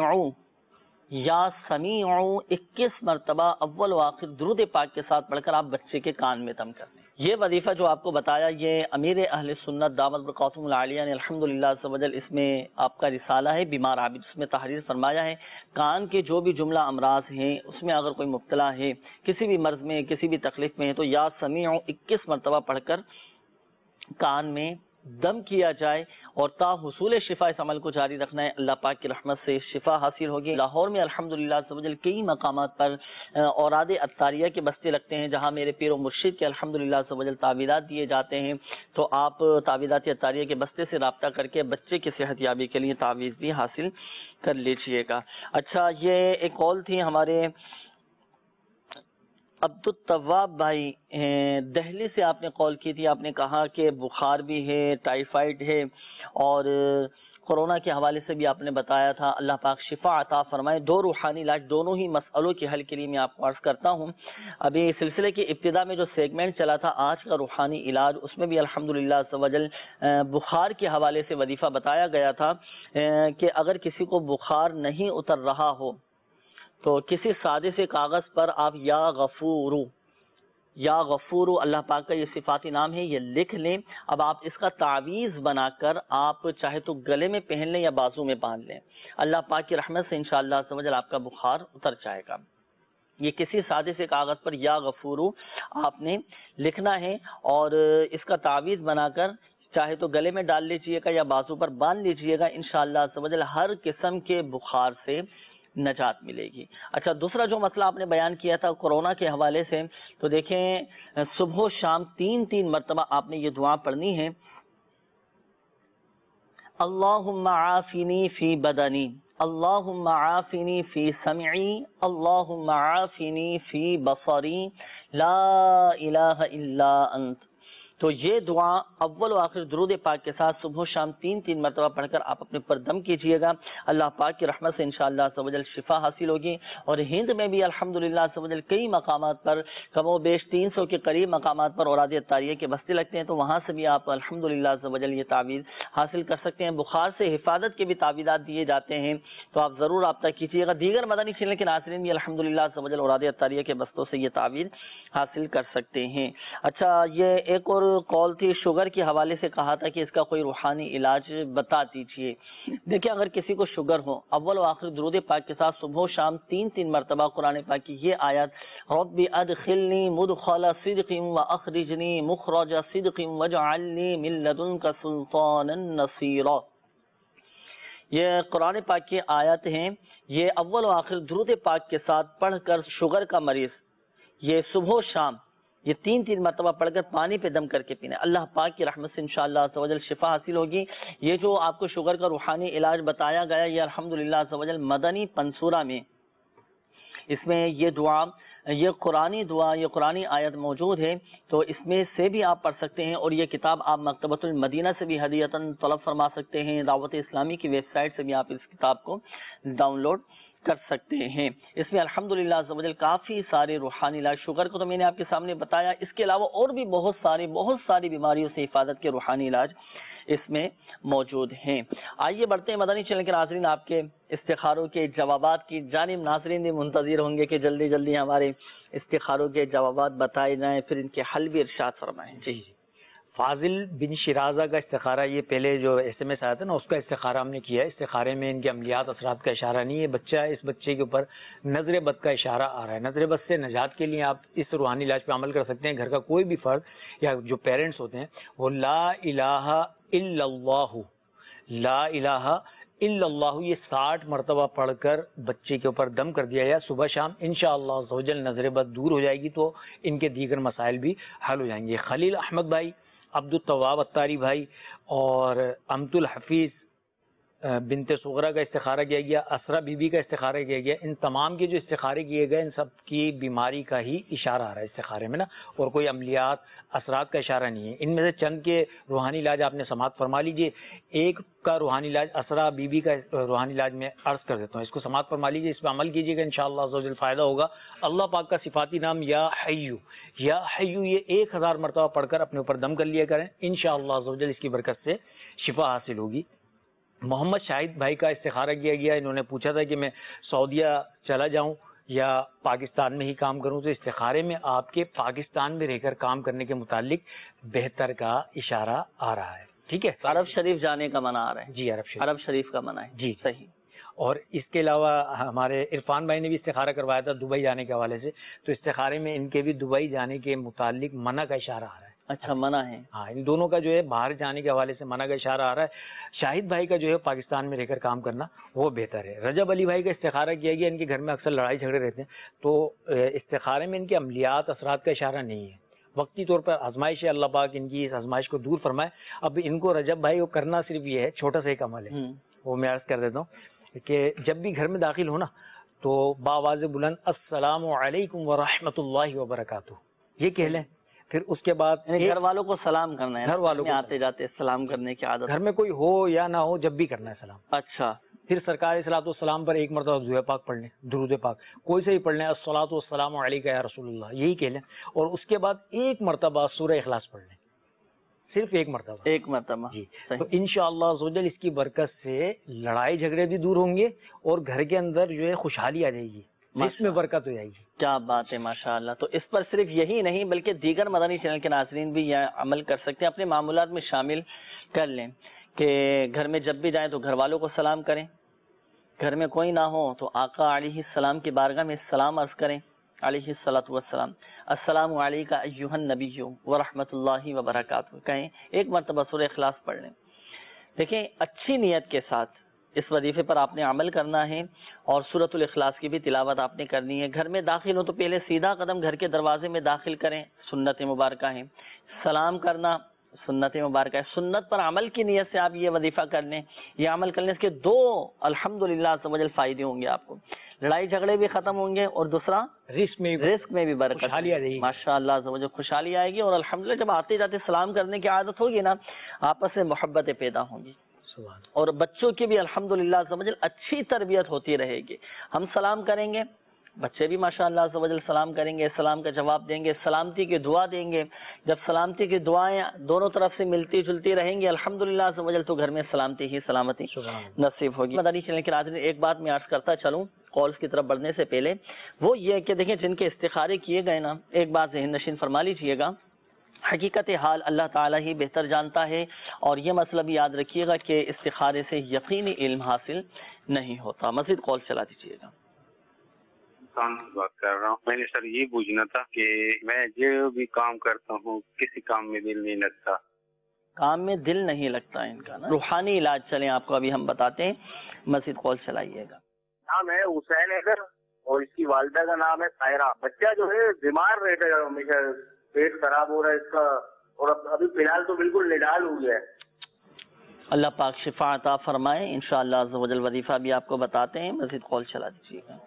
یا سمیع اکیس مرتبہ اول و آخر درود پاک کے ساتھ پڑھ کر آپ بچے کے کان میں دم کر دیں۔ یہ وظیفہ جو آپ کو بتایا، یہ امیر اہل سنت دعوت برکاتہم العالیہ نے الحمدللہ عز و جل اس میں آپ کا رسالہ ہے بیمار عابد، اس میں تحریر فرمایا ہے کان کے جو بھی جملہ امراض ہیں اس میں اگر کوئی مبتلا ہے، کسی بھی مرض میں، کسی بھی تکلیف میں ہے، تو یا سمیع اکیس مرتبہ پڑھ کر کان میں دم کیا جائے اور تا حصول شفا اس عمل کو جاری رکھنا ہے۔ اللہ پاک کی رحمت سے شفا حاصل ہوگی۔ لاہور میں الحمدللہ عز و جل کئی مقامات پر اوراد عطاریہ کے بستے لگتے ہیں، جہاں میرے پیر و مرشد کے الحمدللہ عز و جل تعویذات دیے جاتے ہیں، تو آپ تعویذات عطاریہ کے بستے سے رابطہ کر کے بچے کی صحت یابی کے لیے تعویذ بھی حاصل کر لیجیے گا۔ اچھا، یہ ایک کال تھی ہمارے عبدالطواب بھائی، دہلی سے آپ نے کال کی تھی، آپ نے کہا کہ بخار بھی ہے، ٹائیفائڈ ہے، اور کورونا کے حوالے سے بھی آپ نے بتایا تھا۔ اللہ پاک شفا عطا فرمائے۔ دو روحانی علاج، دونوں ہی مسئلوں کے حل کے لیے میں آپ کو عرض کرتا ہوں۔ ابھی سلسلے کی ابتدا میں جو سیگمنٹ چلا تھا آج کا روحانی علاج، اس میں بھی الحمدللہ عز و جل بخار کے حوالے سے وظیفہ بتایا گیا تھا کہ اگر کسی کو بخار نہیں اتر رہا ہو تو کسی سادے سے کاغذ پر آپ یا غفورو یا غفورو، اللہ پاک کا یہ صفاتی نام ہے، یہ لکھ لیں۔ اب آپ اس کا تعویذ بنا کر آپ چاہے تو گلے میں پہن لیں یا بازو میں باندھ لیں، اللہ پاک کی رحمت سے انشاءاللہ عز و جل آپ کا بخار اتر جائے گا۔ یہ کسی سادے سے کاغذ پر یا غفورو آپ نے لکھنا ہے اور اس کا تعویذ بنا کر چاہے تو گلے میں ڈال لیجئے گا یا بازو پر باندھ لیجئے گا، انشاءاللہ عز و جل ہر قسم کے بخار سے نجات ملے گی۔ اچھا، دوسرا جو مسئلہ آپ نے بیان کیا تھا کورونا کے حوالے سے، تو دیکھیں صبح و شام تین تین مرتبہ آپ نے یہ دعا پڑھنی ہے۔ اللہم عافنی فی بدنی، اللہم عافنی فی سمعی، اللہم عافنی فی بصری، لا الہ الا انت۔ تو یہ دعا اول و آخر درود پاک کے ساتھ صبح و شام تین تین مرتبہ پڑھ کر آپ اپنے پر دم کیجئے گا، اللہ پاک کی رحمت سے انشاءاللہ عز و جل شفا حاصل ہوگی۔ اور ہند میں بھی الحمدللہ عز و جل کئی مقامات پر کم و بیش تین سو کے قریب مقامات پر اوراد عطاریہ کے بستے لگتے ہیں، تو وہاں سے بھی آپ الحمدللہ عز و جل یہ تعویذ حاصل کر سکتے ہیں۔ بخار سے حفاظت کے بھی تعویذات دیے جاتے ہیں، تو آپ ضرور رابطہ کیجیے گا۔ دیگر مدنی چینل کے ناظرین بھی الحمدللہ عز و جل اوراد عطاریہ کے بستوں سے یہ تعویذ حاصل کر سکتے ہیں۔ اچھا، یہ ایک اور کال تھی، شوگر کے حوالے سے کہا تھا کہ اس کا کوئی روحانی علاج بتا دیجئے۔ دیکھیں، اگر کسی کو شوگر ہو، اول و آخر درود پاک کے ساتھ صبح و شام تین تین مرتبہ قرآن پاک کی یہ آیات، رب ادخلنی مدخل صدق واخرجنی مخرج صدق واجعلنی من لدنک سلطانا نصیرا، یہ قرآن پاک کی آیات ہیں۔ یہ اول و آخر درود پاک کے ساتھ پڑھ کر شوگر کا مریض یہ صبح و شام یہ تین تین مرتبہ پڑھ کر پانی پہ دم کر کے پینا، اللہ پاک کی رحمت سے انشاءاللہ عز و جل شفا حاصل ہوگی۔ یہ جو آپ کو شوگر کا روحانی علاج بتایا گیا، یہ الحمدللہ عز و جل مدنی پنسورہ میں اس میں یہ دعا یہ قرآنی دعا، یہ قرآنی آیت موجود ہے، تو اس میں سے بھی آپ پڑھ سکتے ہیں، اور یہ کتاب آپ مکتبۃ المدینہ سے بھی ہدیتاً طلب فرما سکتے ہیں، دعوت اسلامی کی ویب سائٹ سے بھی آپ اس کتاب کو ڈاؤن لوڈ کر سکتے ہیں۔ اس میں الحمدللہ عز و جل کافی سارے روحانی علاج، شوگر کو تو میں نے آپ کے سامنے بتایا، اس کے علاوہ اور بھی بہت سارے بہت ساری بیماریوں سے حفاظت کے روحانی علاج اس میں موجود ہیں۔ آئیے بڑھتے ہیں مدنی چینل کے ناظرین، آپ کے استخاروں کے جوابات کی جانب۔ ناظرین بھی منتظر ہوں گے کہ جلدی جلدی ہمارے استخاروں کے جوابات بتائے جائیں، پھر ان کے حل بھی ارشاد فرمائیں۔ جی جی فاضل بن شیرازہ کا استخارہ، یہ پہلے جو ایس ایم ایس آیا تھا نا، اس کا استخارہ ہم نے کیا ہے۔ استخارے میں ان کے عملیات اثرات کا اشارہ نہیں ہے، بچہ اس بچے کے اوپر نظر بد کا اشارہ آ رہا ہے۔ نظر بد سے نجات کے لیے آپ اس روحانی علاج پہ عمل کر سکتے ہیں۔ گھر کا کوئی بھی فرد یا جو پیرنٹس ہوتے ہیں وہ لا الہ الا اللہ، لا الہ الا اللہ یہ ساٹھ مرتبہ پڑھ کر بچے کے اوپر دم کر دیا جائے صبح شام، انشاءاللہ عز و جل نظر بد دور ہو جائے گی، تو ان کے دیگر مسائل بھی حل ہو جائیں گے۔ خلیل احمد بھائی، عبد الطواب اتاری بھائی اور امت الحفیظ بنت صغرا کا استخارہ کیا گیا، اسرا بی بی کا استخارہ کیا گیا۔ ان تمام کے جو استخارے کیے گئے ان سب کی بیماری کا ہی اشارہ آ رہا ہے استخارے میں نا، اور کوئی عملیات اثرات کا اشارہ نہیں ہے۔ ان میں سے چند کے روحانی علاج آپ نے سماعت فرما لیجئے۔ ایک کا روحانی علاج اسرا بی بی کا روحانی علاج میں عرض کر دیتا ہوں، اس کو سماعت فرما لیجئے، اس پہ عمل کیجئے گا، انشاءاللہ عز و جل فائدہ ہوگا۔ اللہ پاک کا صفاتی نام یا حیو، یا حیو یہ ایک ہزار مرتبہ پڑھ کر اپنے اوپر دم کر لیا کریں، انشاءاللہ عز و جل اس کی برکت سے شفا حاصل ہوگی۔ محمد شاہد بھائی کا استخارہ کیا گیا، انہوں نے پوچھا تھا کہ میں سعودیہ چلا جاؤں یا پاکستان میں ہی کام کروں، تو استخارے میں آپ کے پاکستان میں رہ کر کام کرنے کے متعلق بہتر کا اشارہ آ رہا ہے۔ ٹھیک ہے، عرب شریف جانے کا منع آ رہا ہے۔ جی عرب شریف، عرب شریف کا منع ہے جی صحیح۔ اور اس کے علاوہ ہمارے عرفان بھائی نے بھی استخارہ کروایا تھا دبئی جانے کے حوالے سے، تو استخارے میں ان کے بھی دبئی جانے کے متعلق منع کا اشارہ آ رہا ہے۔ اچھا منع ہے، ہاں ان دونوں کا جو ہے باہر جانے کے حوالے سے منع کا اشارہ آ رہا ہے۔ شاہد بھائی کا جو ہے پاکستان میں رہ کر کام کرنا وہ بہتر ہے۔ رجب علی بھائی کا استخارہ کیا گیا، ان کے گھر میں اکثر لڑائی جھگڑے رہتے ہیں، تو استخارے میں ان کے عملیات اثرات کا اشارہ نہیں ہے، وقتی طور پر آزمائش ہے، اللہ پاک ان کی اس آزمائش کو دور فرمائے۔ اب ان کو رجب بھائی کو کرنا صرف یہ ہے، چھوٹا سا ایک عمل ہے، وہ میں عرض کر دیتا ہوں کہ جب بھی گھر میں داخل ہونا تو باواز بلند السلام علیکم ورحمۃ اللہ وبرکاتہ یہ کہہ لیں، پھر اس کے بعد گھر والوں کو سلام کرنا ہے، گھر والوں کو آتے جاتے سلام کرنے کی عادت، گھر میں کوئی ہو یا نہ ہو جب بھی کرنا ہے سلام۔ اچھا، پھر سرکار صلاۃ والسلام پر ایک مرتبہ درود پاک پڑھ لیں، درود پاک کوئی سے ہی پڑھ لیں، الصلاۃ والسلام علیک یا رسول اللہ یہی کہہ لیں، اور اس کے بعد ایک مرتبہ سورہ اخلاص پڑھ لیں، صرف ایک مرتبہ ایک مرتبہ جی۔ تو انشاءاللہ عز و جل اس کی برکت سے لڑائی جھگڑے بھی دور ہوں گے، اور گھر کے اندر جو ہے خوشحالی آ جائے گی، اس میں برکت ہو جائے گی۔ کیا بات ہے، ماشاءاللہ۔ تو اس پر صرف یہی نہیں بلکہ دیگر مدنی چینل کے ناظرین بھی یہ عمل کر سکتے ہیں، اپنے معمولات میں شامل کر لیں کہ گھر میں جب بھی جائیں تو گھر والوں کو سلام کریں، گھر میں کوئی نہ ہو تو آقا علیہ السلام کی بارگاہ میں سلام عرض کریں، علیہ الصلوۃ والسلام، السلام علیکم ایھا النبی ورحمۃ اللہ وبرکاتہ کہیں، ایک مرتبہ سورہ اخلاص پڑھ لیں۔ دیکھیں اچھی نیت کے ساتھ اس وظیفے پر آپ نے عمل کرنا ہے، اور سورۃ الاخلاص کی بھی تلاوت آپ نے کرنی ہے۔ گھر میں داخل ہو تو پہلے سیدھا قدم گھر کے دروازے میں داخل کریں، سنت مبارکہ ہے، سلام کرنا سنت مبارکہ ہے، سنت پر عمل کی نیت سے آپ یہ وظیفہ کر لیں، یہ عمل کرنے کے دو الحمدللہ عز و جل فائدے ہوں گے آپ کو، لڑائی جھگڑے بھی ختم ہوں گے، اور دوسرا رزق میں رزق میں بھی برکت، خوشحالی آ جائے گی، ماشاءاللہ عز و جل خوشحالی آئے گی، اور الحمدللہ جب آتے جاتے سلام کرنے کی عادت ہوگی نا، آپس میں محبتیں پیدا ہوں گی، اور بچوں کی بھی الحمدللہ عز و جل اچھی تربیت ہوتی رہے گی۔ ہم سلام کریں گے، بچے بھی ماشاءاللہ عز و جل سلام کریں گے، سلام کا جواب دیں گے، سلامتی کی دعا دیں گے۔ جب سلامتی کی دعائیں دونوں طرف سے ملتی جلتی رہیں گی الحمدللہ عز و جل، تو گھر میں سلامتی ہی سلامتی نصیب ہوگی۔ مدنی چینل کے ناظرین ایک بات میں عرض کرتا چلوں کالز کی طرف بڑھنے سے پہلے، وہ یہ کہ دیکھیں جن کے استخارے کیے گئے نا، ایک بات ذہن نشین فرما لیجیے گا، حقیقت حال اللہ تعالیٰ ہی بہتر جانتا ہے، اور یہ مسئلہ بھی یاد رکھیے گا کہ استخارے سے یقینی علم حاصل نہیں ہوتا۔ مزید کال چلا دیجیے گا۔ بات کر رہا ہوں، میں نے سر یہ پوچھنا تھا کہ میں جو بھی کام کرتا ہوں کسی کام میں دل نہیں لگتا، کام میں دل نہیں لگتا ان کا نا، روحانی علاج چلیں آپ کو ابھی ہم بتاتے ہیں، مزید کال چلائیے گا۔ نام ہے حسین اگر، اور اس کی والدہ کا نام ہے طاہرہ۔ بچہ جو ہے بیمار رہتا ہے ہمیشہ، پیٹ خراب ہو رہا ہے اس کا، اور ابھی فی الحال تو بالکل نڈال ہو گیا ہے۔ اللہ پاک شفا عطا فرمائے، انشاءاللہ عز و جل وظیفہ بھی آپ کو بتاتے ہیں، مزید کال چلا دیجیے گا۔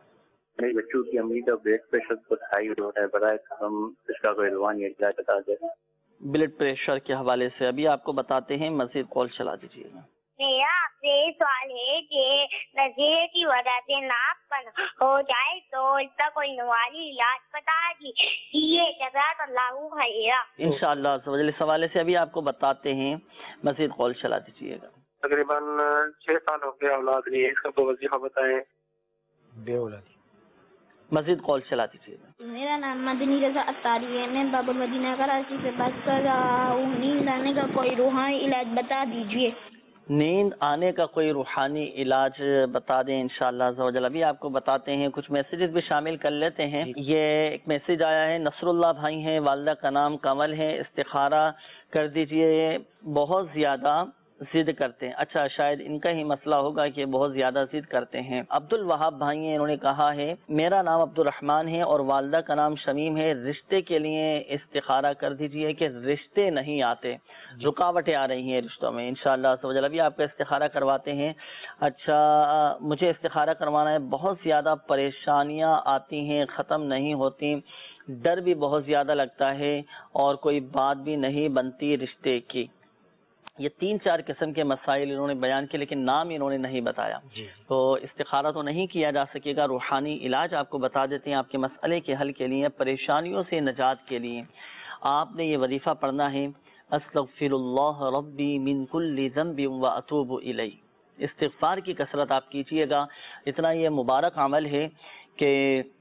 میری بچوں کی امی کا بلڈ پریشر بہت ہائی ہو رہا ہے، براہ کرم اس کا کوئی روحانی علاج بتا دیں۔ بلڈ پریشر کے حوالے سے ابھی آپ کو بتاتے ہیں، مزید کال چلا دیجیے گا۔ میرا آپ سے سوال ہے کہ نزیے کی وجہ سے ناک بند ہو جائے تو اس کا کوئی نوالی علاج بتا دیجیے، جزاک اللہ خیرا۔ انشاءاللہ عز و جل اس حوالے سے ابھی آپ کو بتاتے ہیں، مزید کال چلا دیجیے گا۔ تقریباً چھ سال ہو گیا اولاد نہیں ہے، اس کا کوئی وظیفہ بتائیں۔ بے اولادی، مزید کال چلا دیجیے گا۔ میرا نام مدنی رضا اتاری ہے، میں باب المدینہ کراچی سے بات کر رہا ہوں۔ نیند آنے کا کوئی روحانی علاج بتا دیجیے۔ نیند آنے کا کوئی روحانی علاج بتا دیں انشاءاللہ عز و جل۔ ابھی آپ کو بتاتے ہیں، کچھ میسیجز بھی شامل کر لیتے ہیں۔ یہ ایک میسیج آیا ہے، نصر اللہ بھائی ہیں، والدہ کا نام کمل ہے، استخارہ کر دیجئے، بہت زیادہ ضد کرتے ہیں۔ اچھا، شاید ان کا ہی مسئلہ ہوگا کہ بہت زیادہ ضد کرتے ہیں۔ عبد الوہاب بھائی ہیں، انہوں نے کہا ہے میرا نام عبد الرحمن ہے اور والدہ کا نام شمیم ہے، رشتے کے لیے استخارہ کر دیجئے کہ رشتے نہیں آتے، رکاوٹیں آ رہی ہیں رشتوں میں۔ انشاءاللہ عز و جل ابھی آپ کا استخارہ کرواتے ہیں۔ اچھا، مجھے استخارہ کروانا ہے، بہت زیادہ پریشانیاں آتی ہیں، ختم نہیں ہوتی، ڈر بھی بہت زیادہ لگتا ہے اور کوئی بات بھی نہیں بنتی رشتے کی۔ یہ تین چار قسم کے مسائل انہوں نے بیان کیے، لیکن نام انہوں نے نہیں بتایا، تو استخارہ تو نہیں کیا جا سکے گا۔ روحانی علاج آپ کو بتا دیتے ہیں، آپ کے مسئلے کے حل کے لیے، پریشانیوں سے نجات کے لیے آپ نے یہ وظیفہ پڑھنا ہے، استغفر اللہ ربی من کل ذنب واتوب الیہ۔ استغفار کی کثرت آپ کیجئے گا۔ اتنا یہ مبارک عمل ہے کہ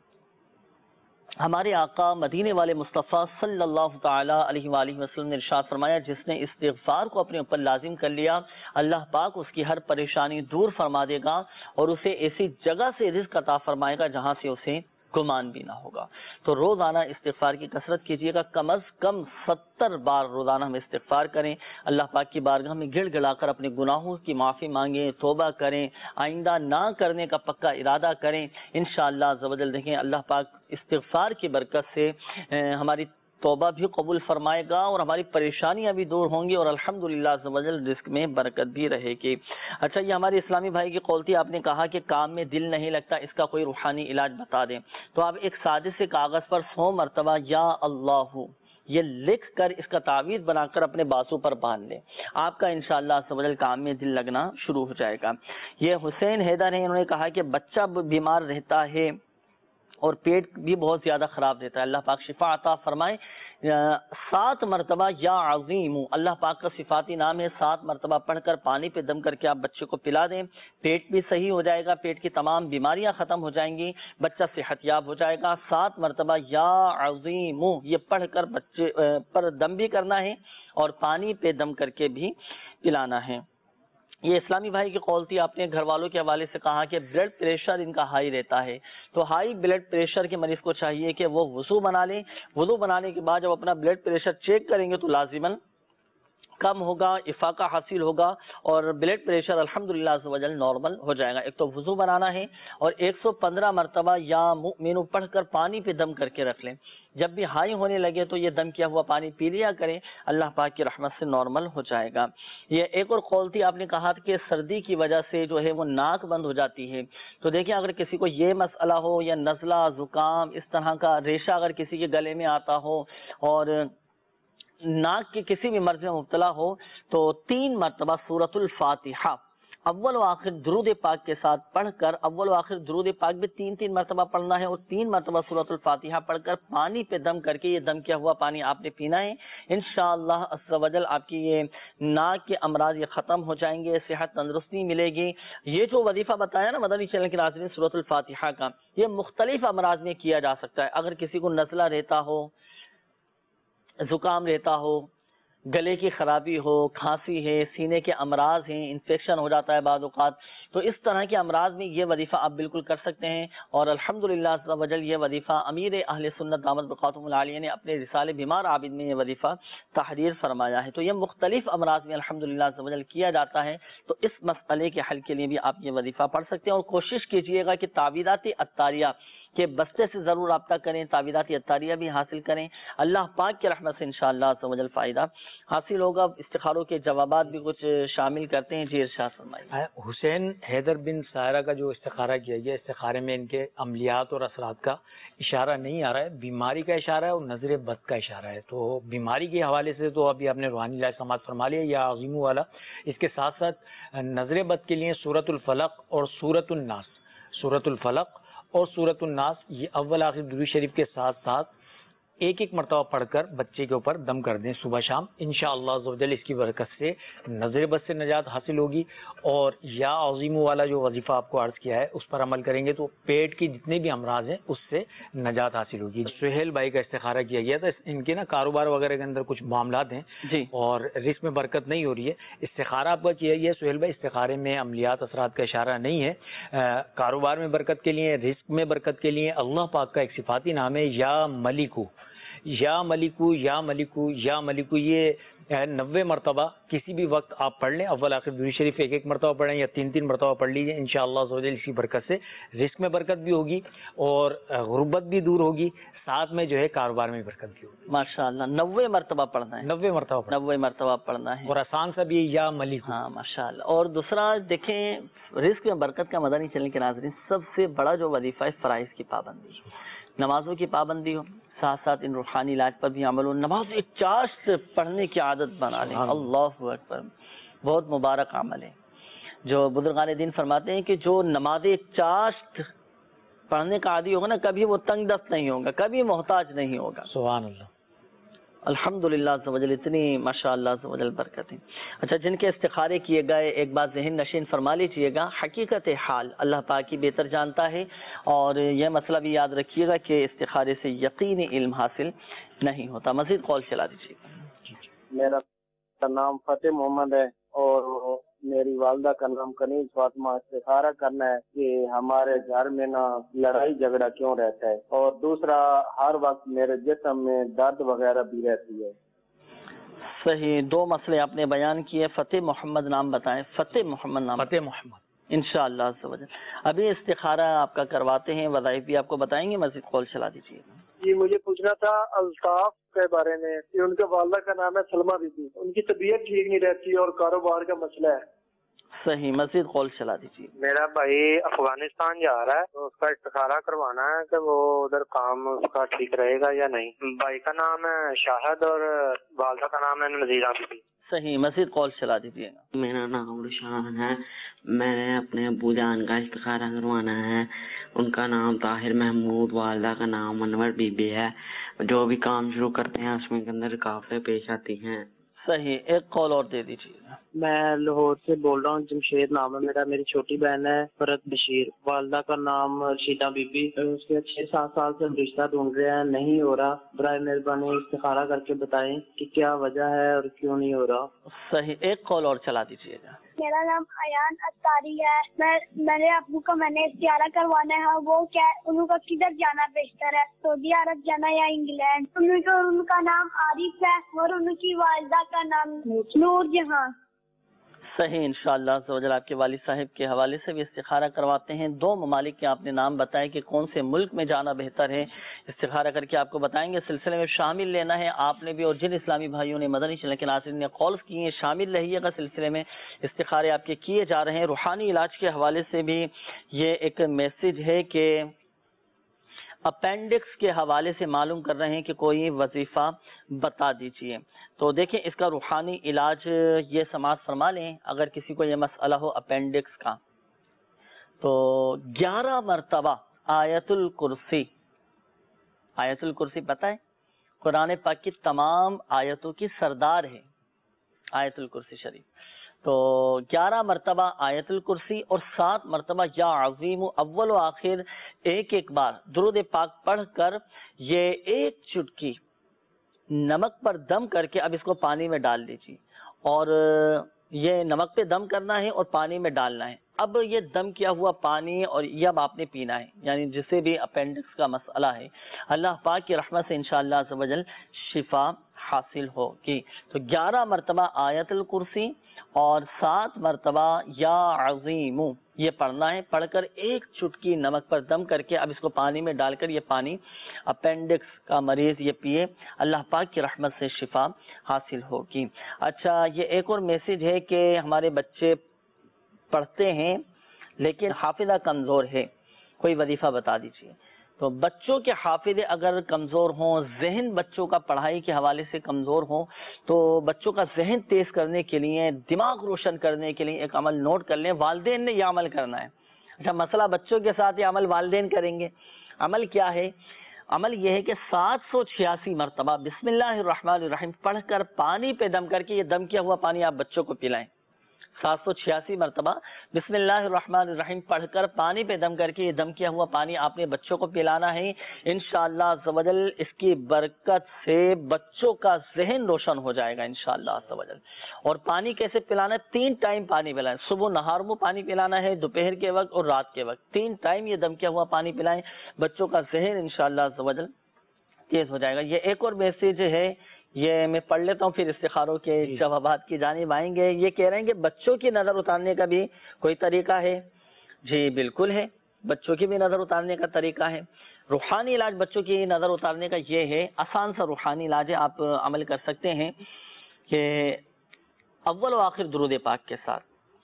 ہمارے آقا مدینے والے مصطفیٰ صلی اللہ تعالی علیہ وآلہ وسلم نے ارشاد فرمایا، جس نے استغفار کو اپنے اوپر لازم کر لیا، اللہ پاک اس کی ہر پریشانی دور فرما دے گا اور اسے ایسی جگہ سے رزق عطا فرمائے گا جہاں سے اسے گمان بھی نہ ہوگا۔ تو روزانہ استغفار کی کثرت کیجیے گا، کم از کم ستر بار روزانہ ہم استغفار کریں، اللہ پاک کی بارگاہ میں گڑ گڑا کر اپنے گناہوں کی معافی مانگیں، توبہ کریں، آئندہ نہ کرنے کا پکا ارادہ کریں۔ انشاءاللہ عز و جل دیکھیں اللہ پاک استغفار کی برکت سے ہماری توبہ بھی قبول فرمائے گا اور ہماری پریشانیاں بھی دور ہوں گی اور الحمدللہ عز و جل رزق میں برکت بھی رہے گی۔ اچھا، یہ ہمارے اسلامی بھائی کی قول تھی، آپ نے کہا کہ کام میں دل نہیں لگتا، اس کا کوئی روحانی علاج بتا دیں۔ تو آپ ایک سادے سے کاغذ پر سو مرتبہ یا اللہ یہ لکھ کر اس کا تعویذ بنا کر اپنے بازو پر باندھ لیں، آپ کا انشاءاللہ عز و جل کام میں دل لگنا شروع ہو جائے گا۔ یہ حسین حیدر ہیں، انہوں نے کہا کہ بچہ بیمار رہتا ہے اور پیٹ بھی بہت زیادہ خراب دیتا ہے، اللہ پاک شفا عطا فرمائے۔ سات مرتبہ یا عظیم، اللہ پاک کا صفاتی نام ہے، سات مرتبہ پڑھ کر پانی پہ دم کر کے آپ بچے کو پلا دیں، پیٹ بھی صحیح ہو جائے گا، پیٹ کی تمام بیماریاں ختم ہو جائیں گی، بچہ صحت یاب ہو جائے گا۔ سات مرتبہ یا عظیم یہ پڑھ کر بچے پر دم بھی کرنا ہے اور پانی پہ دم کر کے بھی پلانا ہے۔ یہ اسلامی بھائی کی قول تھی، آپ نے گھر والوں کے حوالے سے کہا کہ بلڈ پریشر ان کا ہائی رہتا ہے، تو ہائی بلڈ پریشر کے مریض کو چاہیے کہ وہ وضو بنا لیں، وضو بنانے کے بعد جب اپنا بلڈ پریشر چیک کریں گے تو لازماً کم ہوگا، افاقہ حاصل ہوگا اور بلڈ پریشر الحمدللہ عز و جل نارمل ہو جائے گا۔ ایک تو وضو بنانا ہے اور ایک سو پندرہ مرتبہ یا مؤمن پڑھ کر پانی پہ دم کر کے رکھ لیں، جب بھی ہائی ہونے لگے تو یہ دم کیا ہوا پانی پی لیا کریں، اللہ پاک کی رحمت سے نارمل ہو جائے گا۔ یہ ایک اور قول تھی، آپ نے کہا کہ سردی کی وجہ سے جو ہے وہ ناک بند ہو جاتی ہے، تو دیکھیں اگر کسی کو یہ مسئلہ ہو یا نزلہ زکام اس طرح کا ریشہ اگر کسی کے گلے میں آتا ہو اور ناک کی کسی بھی مرض میں مبتلا ہو تو تین مرتبہ سورۃ الفاتحہ اول و آخر درود پاک کے ساتھ پڑھ کر، اول و آخر درود پاک بھی تین تین مرتبہ پڑھنا ہے اور تین مرتبہ سورۃ الفاتحہ پڑھ کر پانی پہ دم کر کے یہ دم کیا ہوا پانی آپ نے پینا ہے۔ انشاءاللہ عز و جل آپ کی یہ ناک کے امراض یہ ختم ہو جائیں گے، صحت تندرستی ملے گی۔ یہ جو وظیفہ بتایا نا مدنی چینل کے ناظرین سورۃ الفاتحہ کا، یہ مختلف امراض میں کیا جا سکتا ہے۔ اگر کسی کو نزلہ رہتا ہو، زکام رہتا ہو، گلے کی خرابی ہو، کھانسی ہے، سینے کے امراض ہیں، انفیکشن ہو جاتا ہے بعض اوقات، تو اس طرح کے امراض میں یہ وظیفہ آپ بالکل کر سکتے ہیں۔ اور الحمدللہ عز و جل یہ وظیفہ امیر اہل سنت دامت بقاتہم العالیہ نے اپنے رسالے بیمار عابد میں یہ وظیفہ تحریر فرمایا ہے، تو یہ مختلف امراض میں الحمدللہ عز و جل کیا جاتا ہے۔ تو اس مسئلے کے حل کے لیے بھی آپ یہ وظیفہ پڑھ سکتے ہیں اور کوشش کیجئے گا کہ تعویذات اتاریہ کہ بستے سے ضرور رابطہ کریں، تعویذات اطاریہ بھی حاصل کریں، اللہ پاک کی رحمت سے انشاءاللہ عز و جل فائدہ حاصل ہوگا۔ استخاروں کے جوابات بھی کچھ شامل کرتے ہیں، جی ارشاد فرمائیے۔ حسین حیدر بن سائرہ کا جو استخارہ کیا گیا، استخارے میں ان کے عملیات اور اثرات کا اشارہ نہیں آ رہا ہے، بیماری کا اشارہ ہے اور نظر بد کا اشارہ ہے۔ تو بیماری کے حوالے سے تو ابھی آپ نے روحانی علاج سماعت فرما لیا یا عظیم والا، اس کے ساتھ ساتھ نظر بد کے لیے سورۃ الفلق اور سورۃ الناس، سورۃ الفلق اور سورۃ الناس یہ اول آخر درود شریف کے ساتھ ساتھ ایک ایک مرتبہ پڑھ کر بچے کے اوپر دم کر دیں صبح شام، انشاءاللہ عز و جل اس کی برکت سے نظر بد سے نجات حاصل ہوگی۔ اور یا عظیم والا جو وظیفہ آپ کو عرض کیا ہے اس پر عمل کریں گے تو پیٹ کی جتنے بھی امراض ہیں اس سے نجات حاصل ہوگی۔ سہیل بھائی کا استخارہ کیا گیا تھا، ان کے نا کاروبار وغیرہ کے اندر کچھ معاملات ہیں جی اور رزق میں برکت نہیں ہو رہی ہے۔ استخارہ آپ کا کیا گیا سہیل بھائی، استخارے میں عملیات اثرات کا اشارہ نہیں ہے، کاروبار میں برکت کے لیے، رزق میں برکت کے لیے اللہ پاک کا ایک صفاتی نام ہے یا ملکو، یا ملکو یا ملکو یا ملکو، یہ نوے مرتبہ کسی بھی وقت آپ پڑھ لیں، اول آخر درود شریف ایک ایک مرتبہ پڑھیں یا تین تین مرتبہ پڑھ لیجیے، انشاءاللہ عز و جل اسی برکت سے رزق میں برکت بھی ہوگی اور غربت بھی دور ہوگی، ساتھ میں جو ہے کاروبار میں برکت بھی ہوگی۔ ماشاءاللہ نوے مرتبہ پڑھنا ہے، نوے مرتبہ پڑھنا نوے مرتبہ پڑھنا ہے اور آسان سا بھی یا ملک۔ ہاں ماشاءاللہ۔ اور دوسرا دیکھیں، رزق میں برکت کا مدہ نہیں چلنے کے ناظرین، سب سے بڑا جو وظیفہ ہے فرائض کی پابندی، نمازوں کی پابندی ہو، ساتھ ساتھ ان روحانی علاج پر بھی عمل ہو، نماز ایک چاشت پڑھنے کی عادت بنا لیں، اللہ اکبر، بہت مبارک عمل ہے۔ جو بزرگان دین فرماتے ہیں کہ جو نماز ایک چاشت پڑھنے کا عادی ہوگا نا، کبھی وہ تنگ دست نہیں ہوگا، کبھی محتاج نہیں ہوگا۔ سبحان اللہ، الحمدللہ عز و جل، اتنی ماشاءاللہ عز و جل برکتیں۔ اچھا، جن کے استخارے کیے گئے ایک بات ذہن نشین فرما لیجیے گا، حقیقت حال اللہ پاک ہی بہتر جانتا ہے، اور یہ مسئلہ بھی یاد رکھیے گا کہ استخارے سے یقینی علم حاصل نہیں ہوتا۔ مزید قول چلا دیجیے گا۔ میرا نام فتح محمد ہے اور میری والدہ کا نام کنیز فاطمہ۔ استخارہ کرنا ہے کہ ہمارے گھر میں نا لڑائی جھگڑا کیوں رہتا ہے، اور دوسرا ہر وقت میرے جسم میں درد وغیرہ بھی رہتی ہے۔ صحیح، دو مسئلے آپ نے بیان کیے۔ فتح محمد نام بتائیں، فتح محمد نام، فتح محمد انشاءاللہ عز و جل۔ ابھی استخارہ آپ کا کرواتے ہیں، وظائف بھی آپ کو بتائیں گے، مزید قول چلا دیجیے گا۔ جی مجھے پوچھنا تھا الطاف کے بارے میں کہ ان کے والدہ کا نام ہے سلمہ بی بی، ان کی طبیعت ٹھیک نہیں رہتی اور کاروبار کا مسئلہ ہے۔ صحیح، مزید قول چلا دیجیے۔ میرا بھائی افغانستان جا رہا ہے تو اس کا استخارہ کروانا ہے کہ وہ ادھر کام اس کا ٹھیک رہے گا یا نہیں۔ بھائی کا نام ہے شاہد اور والدہ کا نام ہے نذیرہ بی بی۔ صحیح، مزید قول چلا دیجیے گا۔ میرا نام رشان ہے، میں نے اپنے ابو جان کا استخارہ کروانا ہے، ان کا نام طاہر محمود، والدہ کا نام انور بی بی ہے۔ جو بھی کام شروع کرتے ہیں اس میں کے اندر رکاوٹیں پیش آتی ہیں۔ صحیح، ایک قول اور دے دیجیے گا۔ میں لاہور سے بول رہا ہوں، جمشید نام ہے میرا، میری چھوٹی بہن ہے فرت بشیر، والدہ کا نام رشیدہ بی بی۔ اس کے چھ سات سال سے ہم رشتہ ڈھونڈ رہے ہیں، نہیں ہو رہا، برائے مہربانی استخارہ کر کے بتائیں کہ کیا وجہ ہے اور کیوں نہیں ہو رہا۔ صحیح، ایک قول اور چلا دیجیے گا۔ میرا نام ایان اتاری ہے، میں میرے ابو کا میں نے استخارہ کروانا ہے، وہ کیا انہوں کا کدھر جانا بہتر ہے، سعودی عرب جانا یا انگلینڈ؟ ان کا ان کا نام عارف ہے اور ان کی والدہ کا نام نور جہاں۔ صحیح، انشاءاللہ عز و جل آپ کے والد صاحب کے حوالے سے بھی استخارہ کرواتے ہیں۔ دو ممالک کے آپ نے نام بتائے کہ کون سے ملک میں جانا بہتر ہے، استخارہ کر کے آپ کو بتائیں گے۔ سلسلے میں شامل لینا ہے آپ نے بھی، اور جن اسلامی بھائیوں نے مدنی چینل کے ناظرین نے کالز کی ہیں شامل رہیے گا سلسلے میں، استخارے آپ کے کیے جا رہے ہیں۔ روحانی علاج کے حوالے سے بھی یہ ایک میسج ہے کہ اپینڈکس کے حوالے سے معلوم کر رہے ہیں کہ کوئی وظیفہ بتا دیجئے، تو دیکھیں اس کا روحانی علاج یہ سماعت فرما لیں۔ اگر کسی کو یہ مسئلہ ہو اپینڈکس کا تو گیارہ مرتبہ آیت الکرسی، آیت الکرسی پتہ ہے قرآن پاک کی تمام آیتوں کی سردار ہے آیت الکرسی شریف، تو گیارہ مرتبہ آیت الکرسی اور سات مرتبہ یا عظیم اول و آخر ایک ایک بار درود پاک پڑھ کر یہ ایک چٹکی نمک پر دم کر کے اب اس کو پانی میں ڈال دیجیے، اور یہ نمک پہ دم کرنا ہے اور پانی میں ڈالنا ہے۔ اب یہ دم کیا ہوا پانی اور یہ اب آپ نے پینا ہے، یعنی جسے بھی اپینڈکس کا مسئلہ ہے اللہ پاک کی رحمت سے انشاءاللہ عز و جل شفا حاصل ہوگی۔ تو گیارہ مرتبہ آیت الکرسی اور سات مرتبہ یا عظیم یہ پڑھنا ہے. پڑھ کر ایک چٹکی نمک پر دم کر کے اب اس کو پانی میں ڈال کر یہ پانی اپینڈکس کا مریض یہ پیے, اللہ پاک کی رحمت سے شفا حاصل ہوگی. اچھا, یہ ایک اور میسج ہے کہ ہمارے بچے پڑھتے ہیں لیکن حافظہ کمزور ہے, کوئی وظیفہ بتا دیجیے. تو بچوں کے حافظے اگر کمزور ہوں, ذہن بچوں کا پڑھائی کے حوالے سے کمزور ہوں, تو بچوں کا ذہن تیز کرنے کے لیے, دماغ روشن کرنے کے لیے ایک عمل نوٹ کر لیں. والدین نے یہ عمل کرنا ہے. اچھا, مسئلہ بچوں کے ساتھ یہ عمل والدین کریں گے. عمل کیا ہے؟ عمل یہ ہے کہ سات سو چھیاسی مرتبہ بسم اللہ الرحمن الرحیم پڑھ کر پانی پہ دم کر کے یہ دم کیا ہوا پانی آپ بچوں کو پلائیں. سات سو چھیاسی مرتبہ بسم اللہ الرحمن الرحیم پڑھ کر پانی پہ دم کر کے یہ دم کیا ہوا پانی آپ نے بچوں کو پلانا ہے. انشاءاللہ عز و جل اس کی برکت سے بچوں کا ذہن روشن ہو جائے گا انشاءاللہ عز و جل. اور پانی کیسے پلانا ہے؟ تین ٹائم پانی پلائیں. صبح نہار میں پانی پلانا ہے, دوپہر کے وقت اور رات کے وقت. تین ٹائم یہ دم کیا ہوا پانی پلائیں, بچوں کا ذہن انشاءاللہ عز و جل تیز ہو جائے گا. یہ ایک اور میسج ہے, یہ میں پڑھ لیتا ہوں پھر استخاروں کے جوابات کی جانب آئیں گے. یہ کہہ رہے ہیں کہ بچوں کی نظر اتارنے کا بھی کوئی طریقہ ہے؟ جی بالکل ہے, بچوں کی بھی نظر اتارنے کا طریقہ ہے. روحانی علاج بچوں کی نظر اتارنے کا یہ ہے, آسان سا روحانی علاج ہے, آپ عمل کر سکتے ہیں کہ اول و آخر درود پاک کے ساتھ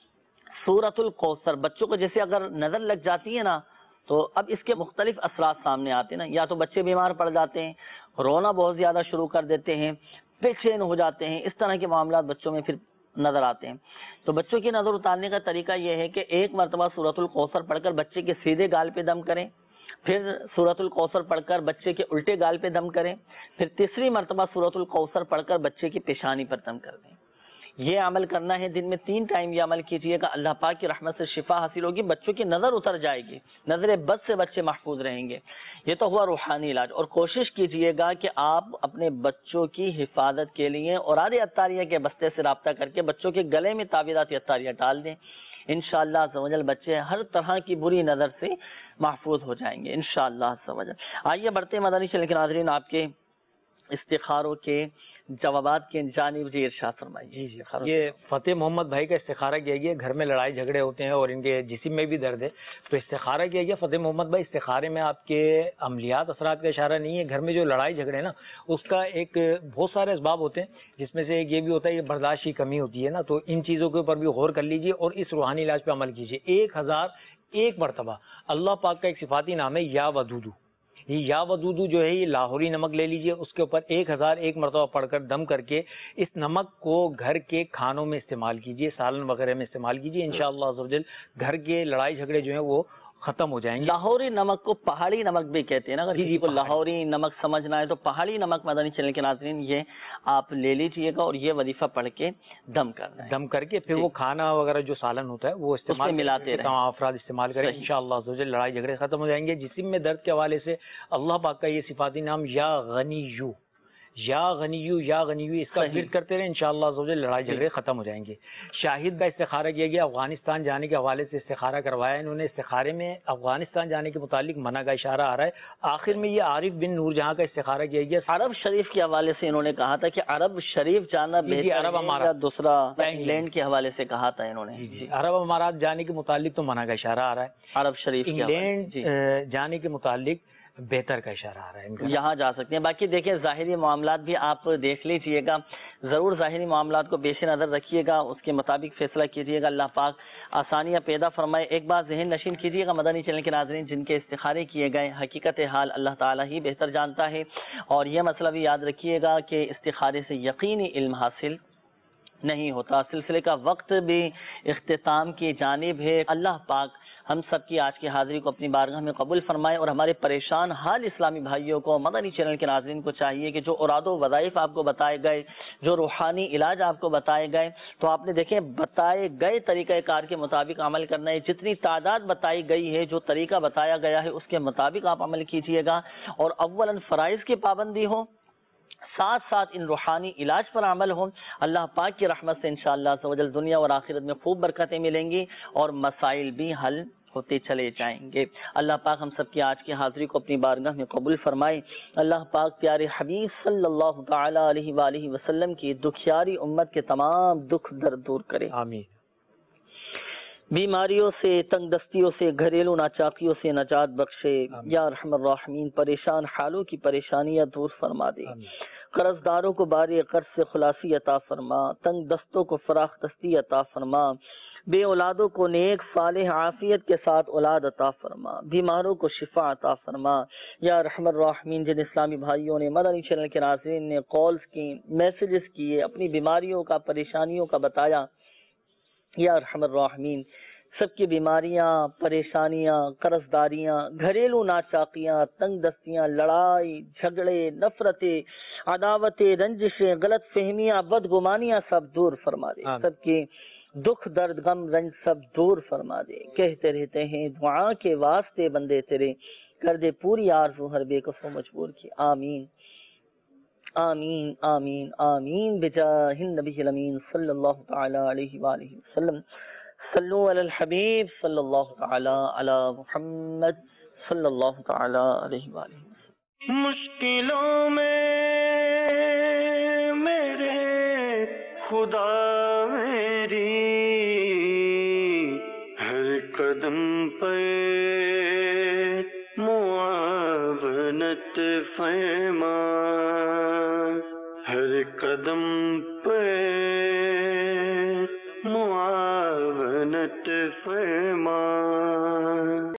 سورۃ الکوثر بچوں کو جیسے اگر نظر لگ جاتی ہے نا, تو اب اس کے مختلف اثرات سامنے آتے ہیں نا. یا تو بچے بیمار پڑ جاتے ہیں, رونا بہت زیادہ شروع کر دیتے ہیں, بے چین ہو جاتے ہیں, اس طرح کے معاملات بچوں میں پھر نظر آتے ہیں. تو بچوں کی نظر اتارنے کا طریقہ یہ ہے کہ ایک مرتبہ سورۃ الکوثر پڑھ کر بچے کے سیدھے گال پہ دم کریں, پھر سورۃ الکوثر پڑھ کر بچے کے الٹے گال پہ دم کریں, پھر تیسری مرتبہ سورۃ الکوثر پڑھ کر بچے کی پیشانی پر دم کر دیں. یہ عمل کرنا ہے, دن میں تین ٹائم یہ عمل کیجیے گا, اللہ پاک کی رحمت سے شفا حاصل ہوگی, بچوں کی نظر اتر جائے گی, نظر بد سے بچے محفوظ رہیں گے. یہ تو ہوا روحانی علاج. اور کوشش کیجیے گا کہ آپ اپنے بچوں کی حفاظت کے لیے اوراد عطاریہ کے بستے سے رابطہ کر کے بچوں کے گلے میں تعویذات عطاریہ ڈال دیں. انشاءاللہ عز و جل بچے ہر طرح کی بری نظر سے محفوظ ہو جائیں گے انشاءاللہ عز و جل. آئیے بڑھتے مدنی چینل کے ناظرین, آپ کے استخاروں کے جوابات کی جانب جی ارشاد فرمائیے. جی جی یہ فتح محمد بھائی کا استخارہ کیا گیا, گھر میں لڑائی جھگڑے ہوتے ہیں اور ان کے جسم میں بھی درد ہے, تو استخارہ کیا گیا. فتح محمد بھائی استخارے میں آپ کے عملیات اثرات کا اشارہ نہیں ہے, گھر میں جو لڑائی جھگڑے ہیں نا اس کا ایک بہت سارے اسباب ہوتے ہیں, جس میں سے ایک یہ بھی ہوتا ہے کہ برداشت کی کمی ہوتی ہے نا, تو ان چیزوں کے اوپر بھی غور کر لیجیے اور اس روحانی علاج پہ عمل کیجیے. ایک ہزار ایک مرتبہ اللہ پاک کا ایک صفاتی نام ہے یا ودودو, یہ یا ودودو جو ہے یہ لاہوری نمک لے لیجئے, اس کے اوپر ایک ہزار ایک مرتبہ پڑھ کر دم کر کے اس نمک کو گھر کے کھانوں میں استعمال کیجئے, سالن وغیرہ میں استعمال کیجئے. انشاءاللہ عز و جل گھر کے لڑائی جھگڑے جو ہیں وہ ختم ہو جائیں گے. لاہوری نمک کو پہاڑی نمک بھی کہتے ہیں نا, اگر کسی کو لاہوری نمک سمجھنا ہے تو پہاڑی نمک مدنی چینل کے ناظرین یہ آپ لے لیجئے گا اور یہ وظیفہ پڑھ کے دم کرنا ہے. دم کر کے پھر وہ کھانا وغیرہ جو سالن ہوتا ہے وہ استعمال ملاتے تمام افراد استعمال کریں, انشاءاللہ عز و جل لڑائی جھگڑے ختم ہو جائیں گے. جسم میں درد کے حوالے سے اللہ پاک کا یہ صفاتی نام یا غنیو یا غنیو یا غنیو اس کا ورد کرتے رہے, انشاءاللہ عز و جل لڑائی جھگڑے ختم ہو جائیں گے. شاہد کا استخارہ کیا گیا, افغانستان جانے کے حوالے سے استخارہ کروایا انہوں نے. استخارے میں افغانستان جانے کے متعلق منع کا اشارہ آ رہا ہے. آخر میں یہ عارف بن نور جہاں کا استخارہ کیا گیا, عرب شریف کے حوالے سے انہوں نے کہا تھا کہ عرب شریف جانا بہتر عرب ہے, امارات دوسرا انگلینڈ کے حوالے سے کہا تھا انہوں نے. عرب امارات جانے کے متعلق تو منع کا اشارہ آ رہا ہے, عرب شریف انگلینڈ جانے کے متعلق بہتر کا اشارہ آ رہا ہے, یہاں جا سکتے ہیں. باقی دیکھیں ظاہری معاملات بھی آپ دیکھ لیجئے گا, ضرور ظاہری معاملات کو پیش نظر رکھیے گا, اس کے مطابق فیصلہ کیجیے گا. اللہ پاک آسانیاں پیدا فرمائے. ایک بات ذہن نشین کیجیے گا مدنی چینل کے ناظرین, جن کے استخارے کیے گئے حقیقت حال اللہ تعالیٰ ہی بہتر جانتا ہے. اور یہ مسئلہ بھی یاد رکھیے گا کہ استخارے سے یقینی علم حاصل نہیں ہوتا. سلسلے کا وقت بھی اختتام کی جانب ہے. اللہ پاک ہم سب کی آج کی حاضری کو اپنی بارگاہ میں قبول فرمائے, اور ہمارے پریشان حال اسلامی بھائیوں کو, مدنی چینل کے ناظرین کو چاہیے کہ جو اراد و وظائف آپ کو بتائے گئے, جو روحانی علاج آپ کو بتائے گئے, تو آپ نے دیکھیں بتائے گئے طریقہ کار کے مطابق عمل کرنا ہے. جتنی تعداد بتائی گئی ہے, جو طریقہ بتایا گیا ہے, اس کے مطابق آپ عمل کیجیے گا. اور اولاً فرائض کی پابندی ہو, ساتھ ساتھ ان روحانی علاج پر عمل ہو. اللہ پاک کی رحمت سے انشاءاللہ عز و جل دنیا اور آخرت میں خوب برکتیں ملیں گی اور مسائل بھی حل ہوتے چلے جائیں گے. اللہ پاک ہم سب کی آج کی حاضری کو اپنی بارگاہ میں قبول فرمائے. اللہ پاک پیارے حبیب صلی اللہ تعالی علیہ وآلہ وسلم کی دکھیاری امت کے تمام دکھ درد دور کرے. آمین. بیماریوں سے، تنگ دستیوں سے، گھریلو ناچاکیوں سے نجات بخشے یا ارحم الراحمین، پریشان حالوں کی پریشانیاں دور فرما دے، قرض داروں کو بارے قرض سے خلاصی عطا فرما، تنگ دستوں کو فراخ دستی عطا فرما، بے اولادوں کو نیک صالح عافیت کے ساتھ اولاد عطا فرما، بیماروں کو شفا عطا فرما یا ارحم الراحمین۔ جن اسلامی بھائیوں نے، مدنی چینل کے ناظرین نے کالز کی، میسیجز کیے، اپنی بیماریوں کا، پریشانیوں کا بتایا، یا ارحم الراحمین سب کی بیماریاں، پریشانیاں، قرض داریاں، گھریلو ناچاکیاں، تنگ دستیاں، لڑائی جھگڑے، نفرتیں، عداوتیں، رنجشیں، غلط فہمیاں، بدگمانیاں سب دور فرما دے، سب کی دکھ درد غم رنج سب دور فرما دے۔ کہتے رہتے ہیں دعا کے واسطے بندے تیرے، کر دے پوری آرزو ہر بے کس و مجبور کی، آمین آمین آمین آمین بجاہ النبی الامین صلی اللہ تعالی علیہ وآلہ وسلم۔ صلو علی الحبیب صلی اللہ تعالی علی محمد صلی اللہ تعالی علیہ وآلہ وسلم۔ مشکلوں میں میرے خدا میری ہر قدم پہ معاونت فرما، ہر قدم پہ معاونت فرما۔